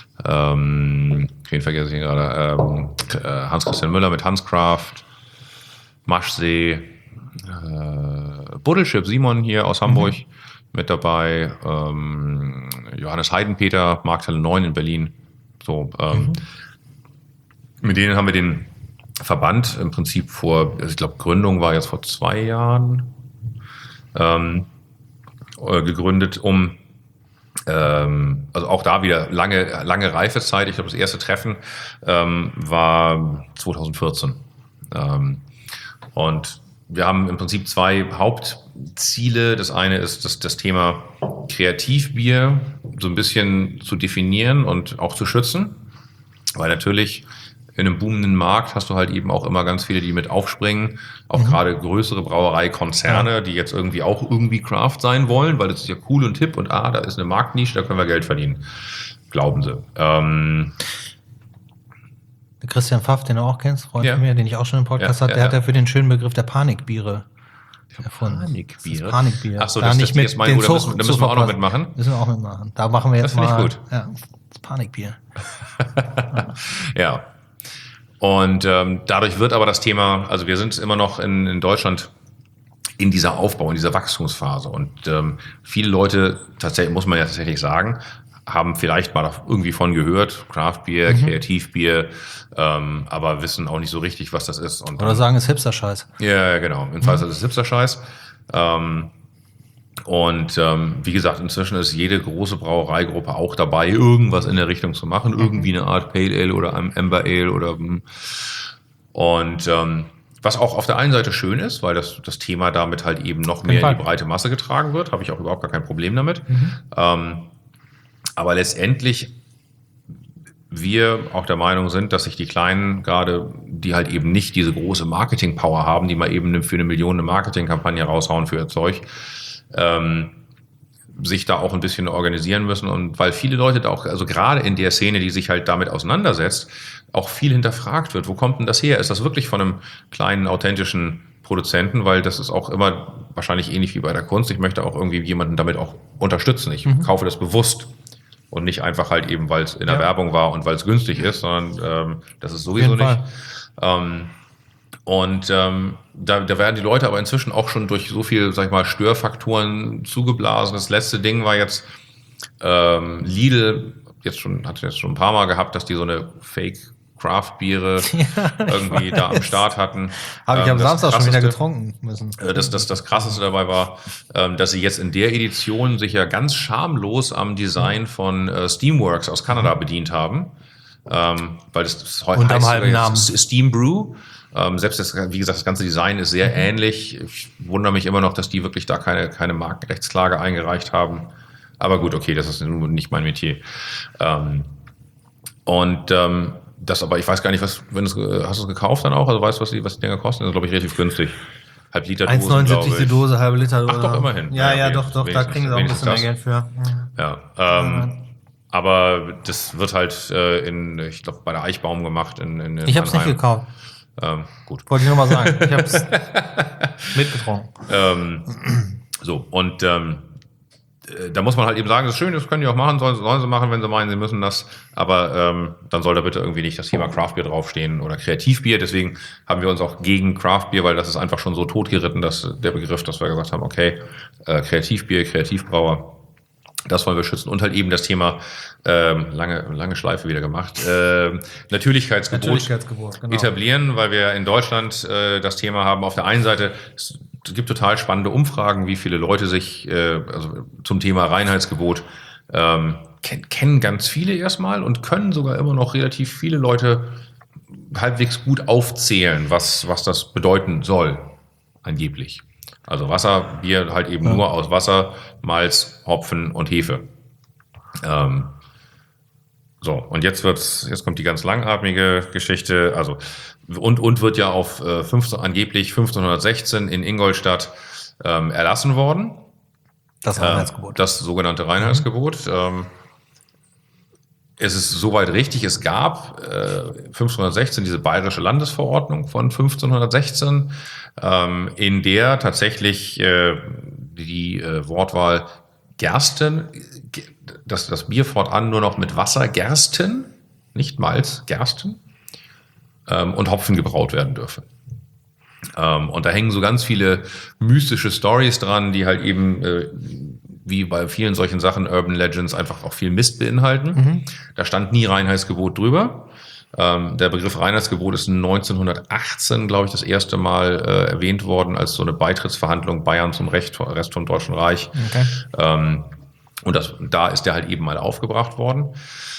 ähm, wen vergesse ich hier gerade, ähm, äh, Hans-Christian Müller mit Hanscraft, Maschsee, äh, Buddelschip Simon hier aus Hamburg mit dabei, ähm, Johannes Heidenpeter, Markthalle neun in Berlin. So, ähm, mit denen haben wir den Verband im Prinzip vor, also ich glaube, Gründung war jetzt vor zwei Jahren ähm, äh, gegründet, um ähm, also auch da wieder lange, lange Reifezeit. Ich glaube, das erste Treffen ähm, war zwanzig vierzehn. Ähm, und wir haben im Prinzip zwei Hauptziele. Das eine ist das, das Thema Kreativbier so ein bisschen zu definieren und auch zu schützen. Weil natürlich in einem boomenden Markt hast du halt eben auch immer ganz viele, die mit aufspringen. Auch mhm. gerade größere Brauereikonzerne, ja. die jetzt irgendwie auch irgendwie Craft sein wollen, weil das ist ja cool und hip und ah, da ist eine Marktnische, da können wir Geld verdienen. Glauben sie. Ähm, Christian Pfaff, den du auch kennst, Freund ja. von mir, den ich auch schon im Podcast ja, hatte, der ja, hat ja ja für den schönen Begriff der Panikbiere erfunden. Panikbier? Panikbier. Ach so, da das, nicht das mit jetzt mein den Bruder, Zug, da müssen wir auch noch mitmachen. Müssen wir auch mitmachen. Da machen wir jetzt das mal. Ich gut. Ja, das Panikbier. ja. Und ähm, dadurch wird aber das Thema, also wir sind immer noch in, in Deutschland in dieser Aufbau, in dieser Wachstumsphase. Und ähm, viele Leute, tatsächlich muss man ja tatsächlich sagen, haben vielleicht mal irgendwie von gehört, Craftbier, mhm. Kreativbier, ähm, aber wissen auch nicht so richtig, was das ist. Und, Oder sagen, es ist Hipster-Scheiß. Ja, genau. Jedenfalls mhm. ist es Hipster-Scheiß. Ähm, und ähm, wie gesagt, inzwischen ist jede große Brauereigruppe auch dabei, irgendwas in der Richtung zu machen. Irgendwie eine Art Pale Ale oder ein Amber Ale oder und ähm, was auch auf der einen Seite schön ist, weil das, das Thema damit halt eben noch mehr in die breite Masse getragen wird, habe ich auch überhaupt gar kein Problem damit. Mhm. Ähm, aber letztendlich wir auch der Meinung sind, dass sich die Kleinen, gerade die halt eben nicht diese große Marketing-Power haben, die mal eben für eine Million eine Marketingkampagne raushauen für ihr Zeug, ähm, sich da auch ein bisschen organisieren müssen. Und weil viele Leute da auch, also gerade in der Szene, die sich halt damit auseinandersetzt, auch viel hinterfragt wird. Wo kommt denn das her? Ist das wirklich von einem kleinen, authentischen Produzenten? Weil das ist auch immer wahrscheinlich ähnlich wie bei der Kunst. Ich möchte auch irgendwie jemanden damit auch unterstützen. Ich mhm. kaufe das bewusst. Und nicht einfach halt eben, weil es in der ja. Werbung war und weil es günstig ist, sondern ähm, das ist sowieso nicht. Ähm, und ähm, da, da werden die Leute aber inzwischen auch schon durch so viel, sag ich mal, Störfaktoren zugeblasen. Das letzte Ding war jetzt ähm, Lidl, jetzt schon, hat jetzt schon ein paar Mal gehabt, dass die so eine Fake Craft-Biere ja, irgendwie da am Start hatten. Habe ich ähm, am Samstag schon wieder getrunken müssen. Das, das, das Krasseste dabei war, ähm, dass sie jetzt in der Edition sich ja ganz schamlos am Design von äh, Steamworks aus Kanada bedient haben. Ähm, weil das, das heißt am halben Namen. Steam Brew. Ähm, selbst das, wie gesagt, das ganze Design ist sehr mhm. ähnlich. Ich wundere mich immer noch, dass die wirklich da keine, keine Markenrechtsklage eingereicht haben. Aber gut, okay, das ist nun nicht mein Metier. Ähm, und ähm, das aber, ich weiß gar nicht, was, wenn es, hast du es gekauft dann auch? Also weißt du, was die, was die Dinger kosten? Das ist, glaube ich, relativ günstig. Halb Liter Dosen, eins neunundsiebzig die Dose, halbe Liter Dose. Ach doch, immerhin. Ja, Ja, ja, okay. doch, doch, da kriegen sie auch ein bisschen mehr Geld für. Ja, ähm, aber das wird halt äh, in, ich glaube, bei der Eichbaum gemacht. In, in, in Ich habe es nicht gekauft. Ähm, gut. Wollte ich nur mal sagen. Ich habe es mitgetrunken. Ähm, so, und ähm, da muss man halt eben sagen, das ist schön, das können die auch machen, sollen, sollen sie machen, wenn sie meinen, sie müssen das. Aber ähm, dann soll da bitte irgendwie nicht das Thema Craftbier draufstehen oder Kreativbier. Deswegen haben wir uns auch gegen Craftbier, weil das ist einfach schon so totgeritten, dass der Begriff, dass wir gesagt haben, okay, äh, Kreativbier, Kreativbrauer, das wollen wir schützen. Und halt eben das Thema, ähm, lange, lange Schleife wieder gemacht, äh, Natürlichkeitsgebot, Natürlichkeitsgebot genau. etablieren, weil wir in Deutschland äh, das Thema haben. Auf der einen Seite, es gibt total spannende Umfragen, wie viele Leute sich äh, also zum Thema Reinheitsgebot ähm, ken- kennen ganz viele erstmal und können sogar immer noch relativ viele Leute halbwegs gut aufzählen, was, was das bedeuten soll, angeblich. Also Wasserbier halt eben ja. nur aus Wasser, Malz, Hopfen und Hefe. Ähm, so, und jetzt wird's, jetzt kommt die ganz langatmige Geschichte, also und, und wird ja auf äh, fünfzehn, angeblich fünfzehnhundertsechzehn in Ingolstadt ähm, erlassen worden. Das Reinheitsgebot. Äh, das sogenannte Reinheitsgebot. Mhm. Ähm, es ist soweit richtig, es gab äh, fünfzehnhundertsechzehn diese bayerische Landesverordnung von fünfzehnhundertsechzehn, ähm, in der tatsächlich äh, die äh, Wortwahl Gersten, dass das Bier fortan nur noch mit Wasser, Gersten, nicht Malz, Gersten ähm, und Hopfen gebraut werden dürfe. Ähm, und da hängen so ganz viele mystische Stories dran, die halt eben äh, wie bei vielen solchen Sachen, Urban Legends, einfach auch viel Mist beinhalten. Mhm. Da stand nie Reinheitsgebot drüber. Ähm, der Begriff Reinheitsgebot ist neunzehnhundertachtzehn, glaube ich, das erste Mal äh, erwähnt worden, als so eine Beitrittsverhandlung Bayern zum Recht, Rest vom Deutschen Reich. Okay. Ähm, und das, da ist der halt eben mal aufgebracht worden.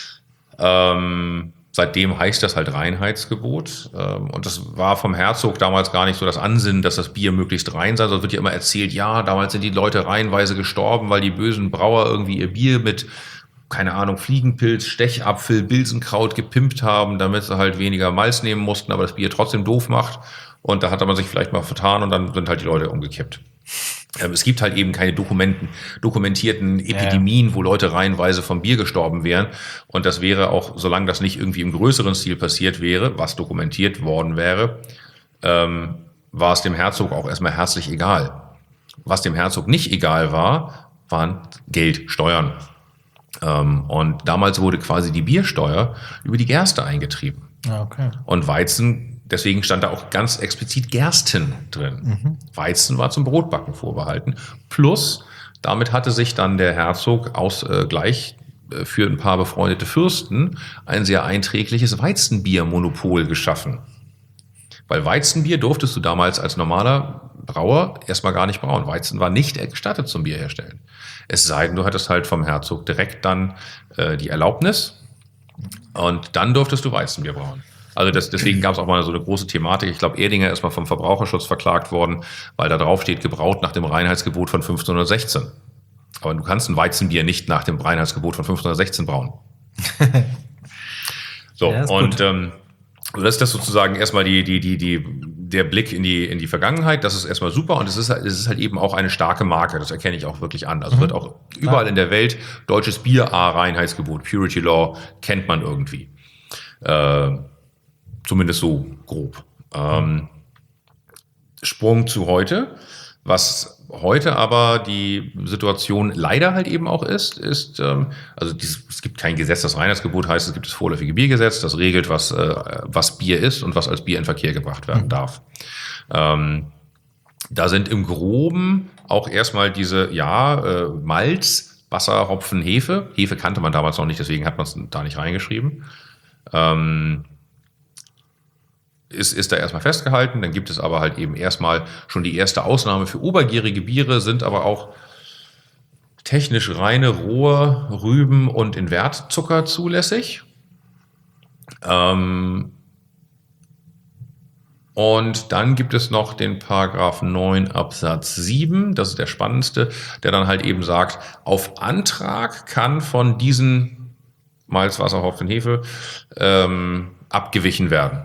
Ähm, Seitdem heißt das halt Reinheitsgebot. Und das war vom Herzog damals gar nicht so das Ansinnen, dass das Bier möglichst rein sei. So wird ja immer erzählt, ja, damals sind die Leute reihenweise gestorben, weil die bösen Brauer irgendwie ihr Bier mit, keine Ahnung, Fliegenpilz, Stechapfel, Bilsenkraut gepimpt haben, damit sie halt weniger Malz nehmen mussten, aber das Bier trotzdem doof macht. Und da hat man sich vielleicht mal vertan und dann sind halt die Leute umgekippt. Es gibt halt eben keine Dokumenten, dokumentierten Epidemien, wo Leute reihenweise vom Bier gestorben wären. Und das wäre auch, solange das nicht irgendwie im größeren Stil passiert wäre, was dokumentiert worden wäre, ähm, war es dem Herzog auch erstmal herzlich egal. Was dem Herzog nicht egal war, waren Geld, Steuern. Ähm, und damals wurde quasi die Biersteuer über die Gerste eingetrieben. Okay. Und Weizen, deswegen stand da auch ganz explizit Gersten drin. Mhm. Weizen war zum Brotbacken vorbehalten. Plus, damit hatte sich dann der Herzog aus äh, gleich äh, für ein paar befreundete Fürsten ein sehr einträgliches Weizenbiermonopol geschaffen. Weil Weizenbier durftest du damals als normaler Brauer erstmal gar nicht brauen. Weizen war nicht gestattet zum Bier herstellen. Es sei denn, du hattest halt vom Herzog direkt dann äh, die Erlaubnis und dann durftest du Weizenbier brauen. Also das, deswegen gab es auch mal so eine große Thematik. Ich glaube, Erdinger ist mal vom Verbraucherschutz verklagt worden, weil da drauf steht, gebraut nach dem Reinheitsgebot von fünfzehnhundertsechzehn. Aber du kannst ein Weizenbier nicht nach dem Reinheitsgebot von fünfzehnhundertsechzehn brauen. So, ja, und ähm, das ist das sozusagen erstmal die, die, die, die, der Blick in die, in die Vergangenheit. Das ist erstmal super und es ist, es ist halt eben auch eine starke Marke. Das erkenne ich auch wirklich an. Also mhm. wird auch überall in der Welt deutsches Bier, A, Reinheitsgebot, Purity Law, kennt man irgendwie. Äh, Zumindest so grob. Ähm, Sprung zu heute. Was heute aber die Situation leider halt eben auch ist, ist, ähm, also dieses, es gibt kein Gesetz, das Reinheitsgebot heißt, es gibt das vorläufige Biergesetz, das regelt, was, äh, was Bier ist und was als Bier in Verkehr gebracht werden darf. Ähm, da sind im Groben auch erstmal diese, ja, äh, Malz, Wasser, Hopfen, Hefe. Hefe kannte man damals noch nicht, deswegen hat man es da nicht reingeschrieben. Ähm, Ist, ist da erstmal festgehalten, dann gibt es aber halt eben erstmal schon die erste Ausnahme für obergärige Biere, sind aber auch technisch reine rohe Rüben- und Invertzucker zulässig. Ähm, Und dann gibt es noch den Paragraph neun Absatz sieben, das ist der spannendste, der dann halt eben sagt, auf Antrag kann von diesen Malz, Wasser, Hopfen, Hefe ähm, abgewichen werden.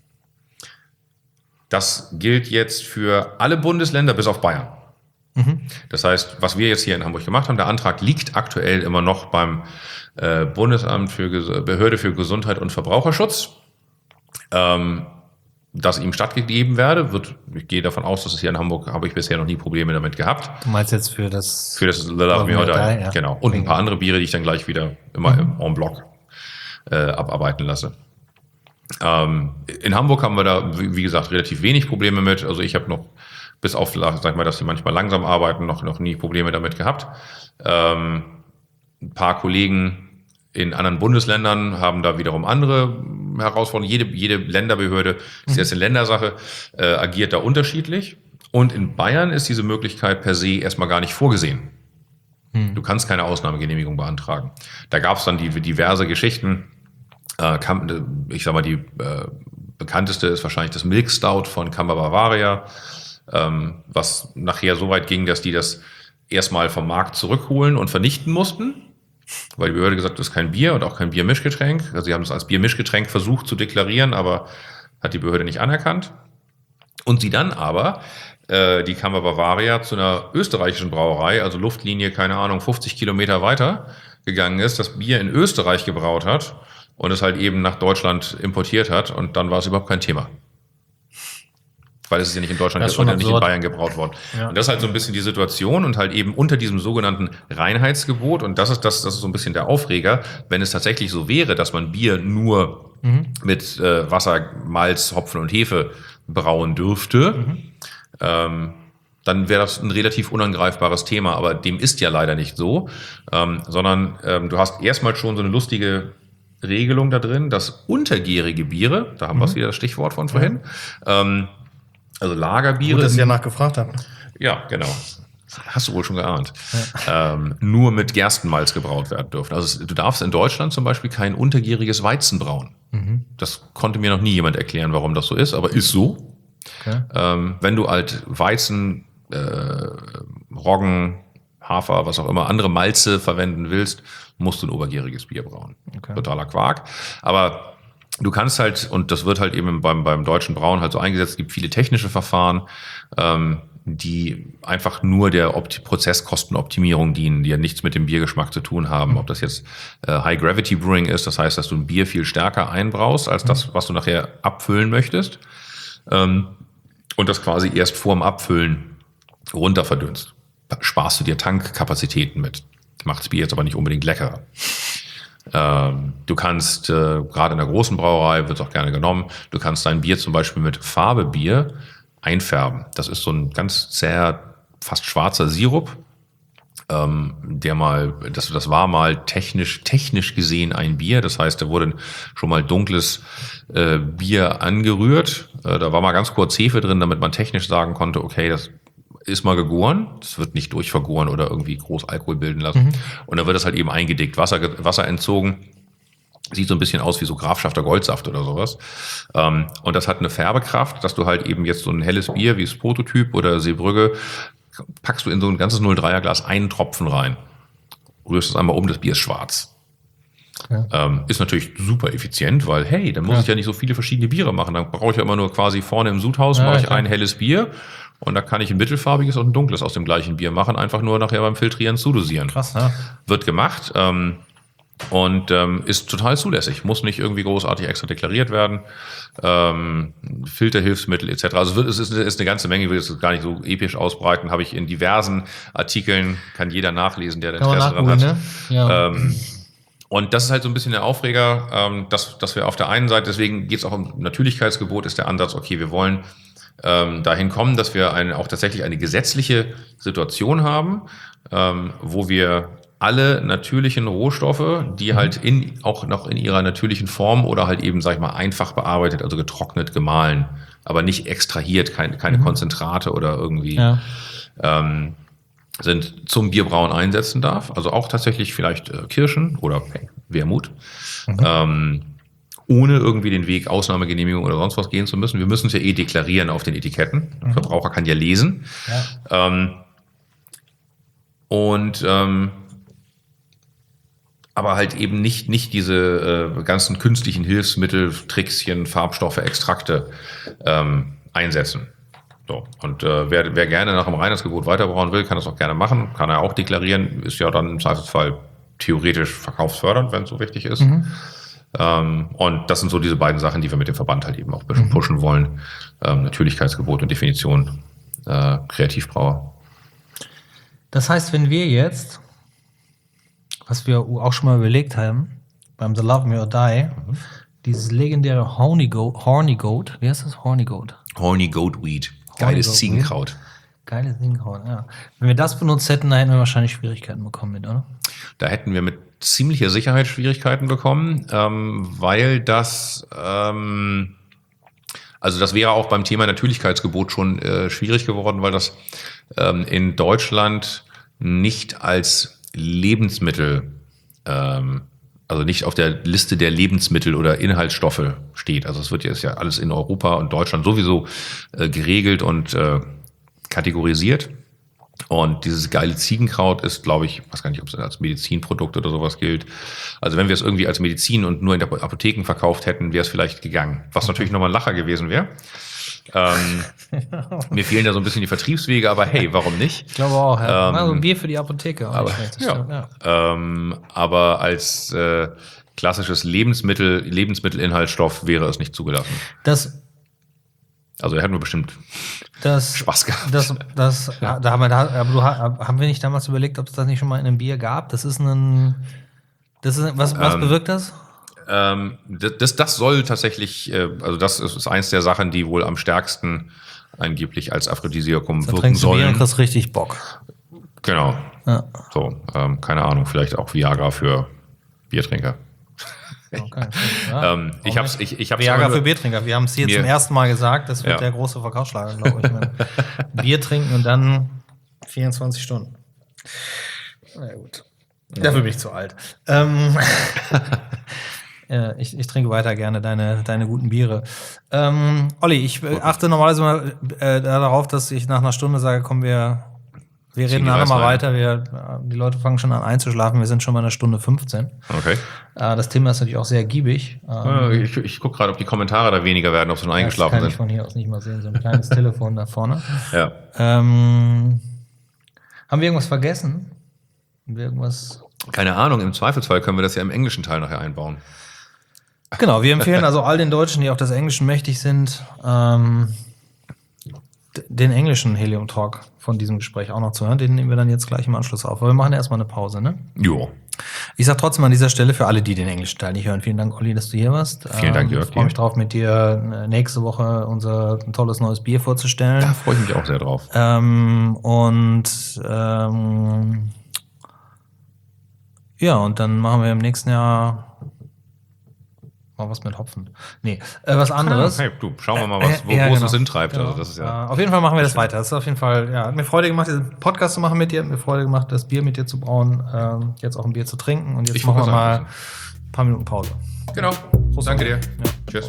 Das gilt jetzt für alle Bundesländer bis auf Bayern. Mhm. Das heißt, was wir jetzt hier in Hamburg gemacht haben, der Antrag liegt aktuell immer noch beim äh, Bundesamt für Ges- Behörde für Gesundheit und Verbraucherschutz. Ähm, dass ihm stattgegeben werde, wird, ich gehe davon aus, dass es hier in Hamburg, habe ich bisher noch nie Probleme damit gehabt. Du meinst jetzt für das... Für das Love Me or Die, ja. Genau. Und ein paar andere Biere, die ich dann gleich wieder immer mhm. im en bloc äh, abarbeiten lasse. Ähm, in Hamburg haben wir da, wie, wie gesagt, relativ wenig Probleme mit. Also ich habe noch, bis auf, sag ich mal, dass sie manchmal langsam arbeiten, noch, noch nie Probleme damit gehabt. Ähm, ein paar Kollegen in anderen Bundesländern haben da wiederum andere Herausforderungen. Jede, jede Länderbehörde, ist jetzt eine Ländersache, äh, agiert da unterschiedlich. Und in Bayern ist diese Möglichkeit per se erstmal gar nicht vorgesehen. Hm. Du kannst keine Ausnahmegenehmigung beantragen. Da gab es dann die, diverse Geschichten. Äh, kam, ich sag mal, die äh, bekannteste ist wahrscheinlich das Milk Stout von Camber Bavaria, ähm, was nachher so weit ging, dass die das erstmal vom Markt zurückholen und vernichten mussten. Weil die Behörde gesagt hat, das ist kein Bier und auch kein Biermischgetränk. Also sie haben es als Biermischgetränk versucht zu deklarieren, aber hat die Behörde nicht anerkannt. Und sie dann aber, äh, die Camber Bavaria, zu einer österreichischen Brauerei, also Luftlinie, keine Ahnung, fünfzig Kilometer weiter gegangen ist, das Bier in Österreich gebraut hat und es halt eben nach Deutschland importiert hat und dann war es überhaupt kein Thema. Weil es ist ja nicht in Deutschland und ja nicht in Bayern gebraut worden. Ja. Und das ist halt so ein bisschen die Situation und halt eben unter diesem sogenannten Reinheitsgebot. Und das ist das, das ist so ein bisschen der Aufreger. Wenn es tatsächlich so wäre, dass man Bier nur mhm. mit äh, Wasser, Malz, Hopfen und Hefe brauen dürfte, mhm. ähm, dann wäre das ein relativ unangreifbares Thema. Aber dem ist ja leider nicht so, ähm, sondern ähm, du hast erstmal schon so eine lustige Regelung da drin, dass untergärige Biere, da haben mhm. wir wieder das Stichwort von vorhin, ja. ähm, also Lagerbiere. Gut, dass ich ja nachgefragt habe. Ja, genau. Hast du wohl schon geahnt. Ja. Ähm, nur mit Gerstenmalz gebraut werden dürfen. Also du darfst in Deutschland zum Beispiel kein untergäriges Weizen brauen. Mhm. Das konnte mir noch nie jemand erklären, warum das so ist, aber ist so. Okay. Ähm, wenn du halt Weizen, äh, Roggen, Hafer, was auch immer, andere Malze verwenden willst, musst du ein obergäriges Bier brauen. Okay. Totaler Quark. Aber du kannst halt, und das wird halt eben beim, beim deutschen Brauen halt so eingesetzt, es gibt viele technische Verfahren, ähm, die einfach nur der Opt- Prozesskostenoptimierung dienen, die ja nichts mit dem Biergeschmack zu tun haben. Ob das jetzt äh, High Gravity Brewing ist, das heißt, dass du ein Bier viel stärker einbraust, als das, was du nachher abfüllen möchtest, ähm, und das quasi erst vorm Abfüllen runter verdünnst. Sparst du dir Tankkapazitäten mit. Macht das Bier jetzt aber nicht unbedingt leckerer. Ähm, du kannst, äh, gerade in der großen Brauerei wird es auch gerne genommen, du kannst dein Bier zum Beispiel mit Farbebier einfärben. Das ist so ein ganz zäher, fast schwarzer Sirup, ähm, der mal, das, das war mal technisch, technisch gesehen ein Bier. Das heißt, da wurde schon mal dunkles äh, Bier angerührt. Äh, da war mal ganz kurz Hefe drin, damit man technisch sagen konnte, okay, das ist mal gegoren, das wird nicht durchvergoren oder irgendwie groß Alkohol bilden lassen. Mhm. Und dann wird das halt eben eingedickt, Wasser, Wasser entzogen. Sieht so ein bisschen aus wie so Grafschafter Goldsaft oder sowas. Ähm, und das hat eine Färbekraft, dass du halt eben jetzt so ein helles Bier wie das Prototyp oder Seebrügge, packst du in so ein ganzes null Komma drei er Glas einen Tropfen rein. Rührst es einmal um, das Bier ist schwarz. Okay. Ähm, ist natürlich super effizient, weil hey, dann muss ja. ich ja nicht so viele verschiedene Biere machen. Dann brauche ich ja immer nur quasi vorne im Sudhaus, ja, mache ich klar. ein helles Bier. Und da kann ich ein mittelfarbiges und ein dunkles aus dem gleichen Bier machen, einfach nur nachher beim Filtrieren zudosieren. Krass, ja. Wird gemacht ähm, und ähm, ist total zulässig. Muss nicht irgendwie großartig extra deklariert werden. Ähm, Filterhilfsmittel et cetera. Also es ist, ist eine ganze Menge, ich will es gar nicht so episch ausbreiten, habe ich in diversen Artikeln, kann jeder nachlesen, der Interesse daran hat. Ne? Ja. Ähm, Und das ist halt so ein bisschen der Aufreger, ähm, dass, dass wir auf der einen Seite, deswegen geht es auch um Natürlichkeitsgebot, ist der Ansatz, okay, wir wollen ähm, dahin kommen, dass wir eine, auch tatsächlich eine gesetzliche Situation haben, ähm, wo wir alle natürlichen Rohstoffe, die halt in, auch noch in ihrer natürlichen Form oder halt eben, sag ich mal, einfach bearbeitet, also getrocknet, gemahlen, aber nicht extrahiert, keine, keine mhm. Konzentrate oder irgendwie, ja. ähm, sind zum Bierbrauen einsetzen darf. Also auch tatsächlich vielleicht äh, Kirschen oder hey, Wermut. Mhm. Ähm, ohne irgendwie den Weg Ausnahmegenehmigung oder sonst was gehen zu müssen. Wir müssen es ja eh deklarieren auf den Etiketten. Der Verbraucher kann ja lesen. Ja. Ähm, und ähm, aber halt eben nicht, nicht diese äh, ganzen künstlichen Hilfsmittel, Trickschen, Farbstoffe, Extrakte ähm, einsetzen. So. Und äh, wer, wer gerne nach dem Reinheitsgebot weiterbrauen will, kann das auch gerne machen, kann er auch deklarieren, ist ja dann im Zweifelsfall theoretisch verkaufsfördernd, wenn es so wichtig ist. Mhm. Ähm, und das sind so diese beiden Sachen, die wir mit dem Verband halt eben auch ein bisschen mhm. pushen wollen. Ähm, Natürlichkeitsgebot und Definition äh, Kreativbrauer. Das heißt, wenn wir jetzt, was wir auch schon mal überlegt haben, beim The Love Me or Die, mhm. dieses legendäre Horny Goat, Horny Goat, wie heißt das? Horny Goat. Horny Goat Weed. Geiles Ziegenkraut. Geiles Ziegenkraut, ja. Wenn wir das benutzt hätten, dann hätten wir wahrscheinlich Schwierigkeiten bekommen mit, oder? Da hätten wir mit ziemlicher Sicherheit Schwierigkeiten bekommen, ähm, weil das, ähm, also das wäre auch beim Thema Natürlichkeitsgebot schon äh, schwierig geworden, weil das ähm, in Deutschland nicht als Lebensmittel, ähm, also nicht auf der Liste der Lebensmittel oder Inhaltsstoffe steht. Also es wird jetzt ja alles in Europa und Deutschland sowieso äh, geregelt und äh, kategorisiert. Und dieses geile Ziegenkraut ist, glaube ich, ich weiß gar nicht, ob es als Medizinprodukt oder sowas gilt. Also wenn wir es irgendwie als Medizin und nur in der Apotheken verkauft hätten, wäre es vielleicht gegangen. Was natürlich nochmal ein Lacher gewesen wäre. Ähm, mir fehlen da so ein bisschen die Vertriebswege, aber hey, warum nicht? Ich glaube auch, ja. Ähm, also ein Bier für die Apotheke. Auch aber, nicht ja. Ja. Ähm, aber als äh, klassisches Lebensmittel, Lebensmittelinhaltsstoff wäre es nicht zugelassen. Das Also da hätten wir bestimmt das, Spaß gehabt. Das, das, ja. da haben wir, da, aber du, haben wir nicht damals überlegt, ob es das nicht schon mal in einem Bier gab? Das ist ein, das ist, was, was ähm, bewirkt das? Ähm, das, das soll tatsächlich, äh, also das ist, ist eins der Sachen, die wohl am stärksten angeblich als Aphrodisiakum wirken trinkst sollen. Du Bier und kriegst richtig Bock. Genau. Ja. So, ähm, keine Ahnung, vielleicht auch Viagra für Biertrinker. Okay. Ja, ähm, ich hab's, ich, ich hab's Viagra für Biertrinker. Wir haben es hier zum ersten Mal gesagt. Das wird ja. der große Verkaufsschlager, glaube ich. Bier trinken und dann vierundzwanzig Stunden. Na gut. Ja. Dafür bin ich zu alt. Ähm, ich, ich trinke weiter gerne deine, deine guten Biere. Ähm, Olli, ich achte normalerweise mal äh, darauf, dass ich nach einer Stunde sage, komm, wir, wir reden dann nochmal weiter. Wir, die Leute fangen schon an einzuschlafen. Wir sind schon bei einer Stunde fünfzehn. Okay. Äh, das Thema ist natürlich auch sehr giebig. Ähm, ich ich gucke gerade, ob die Kommentare da weniger werden, ob sie schon eingeschlafen sind. Das kann ich von hier aus nicht mal sehen. So ein kleines Telefon da vorne. Ja. Ähm, haben wir irgendwas vergessen? Haben wir irgendwas... Keine Ahnung, im Zweifelsfall können wir das ja im englischen Teil nachher einbauen. Genau, wir empfehlen also all den Deutschen, die auch des Englischen mächtig sind, ähm, den englischen Helium Talk von diesem Gespräch auch noch zu hören. Den nehmen wir dann jetzt gleich im Anschluss auf. Aber wir machen erstmal eine Pause, ne? Jo. Ich sag trotzdem an dieser Stelle für alle, die den englischen Teil nicht hören, vielen Dank, Olli, dass du hier warst. Vielen Dank, Jörg. Ich freue mich drauf, mit dir nächste Woche unser tolles neues Bier vorzustellen. Da freue ich mich auch sehr drauf. Ähm, und ähm, ja, und dann machen wir im nächsten Jahr mal was mit Hopfen. Nee, äh, was anderes. Hey, du, schauen wir mal, was, wo, äh, ja, wo es uns hintreibt. Genau. Also das ist ja äh, auf jeden Fall machen wir das weiter. Das ist auf jeden Fall, ja, hat mir Freude gemacht, diesen Podcast zu machen mit dir, hat mir Freude gemacht, das Bier mit dir zu brauen, ähm, jetzt auch ein Bier zu trinken und jetzt ich machen wir mal ein paar Minuten Pause. Genau. Prost, danke dir. Ja. Tschüss.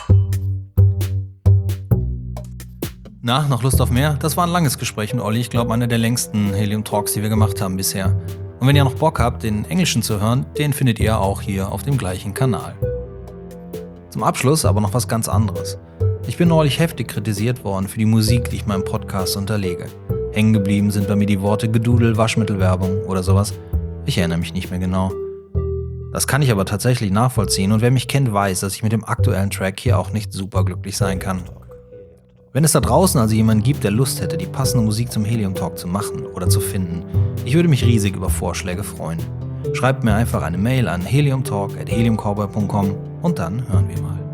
Na, noch Lust auf mehr? Das war ein langes Gespräch mit Olli. Ich glaube, einer der längsten Helium-Talks, die wir gemacht haben bisher. Und wenn ihr noch Bock habt, den Englischen zu hören, den findet ihr auch hier auf dem gleichen Kanal. Zum Abschluss aber noch was ganz anderes. Ich bin neulich heftig kritisiert worden für die Musik, die ich meinem Podcast unterlege. Hängen geblieben sind bei mir die Worte Gedudel, Waschmittelwerbung oder sowas. Ich erinnere mich nicht mehr genau. Das kann ich aber tatsächlich nachvollziehen und wer mich kennt, weiß, dass ich mit dem aktuellen Track hier auch nicht super glücklich sein kann. Wenn es da draußen also jemanden gibt, der Lust hätte, die passende Musik zum Helium Talk zu machen oder zu finden, ich würde mich riesig über Vorschläge freuen. Schreibt mir einfach eine Mail an heliumtalk at helium cowboy punkt com und dann hören wir mal.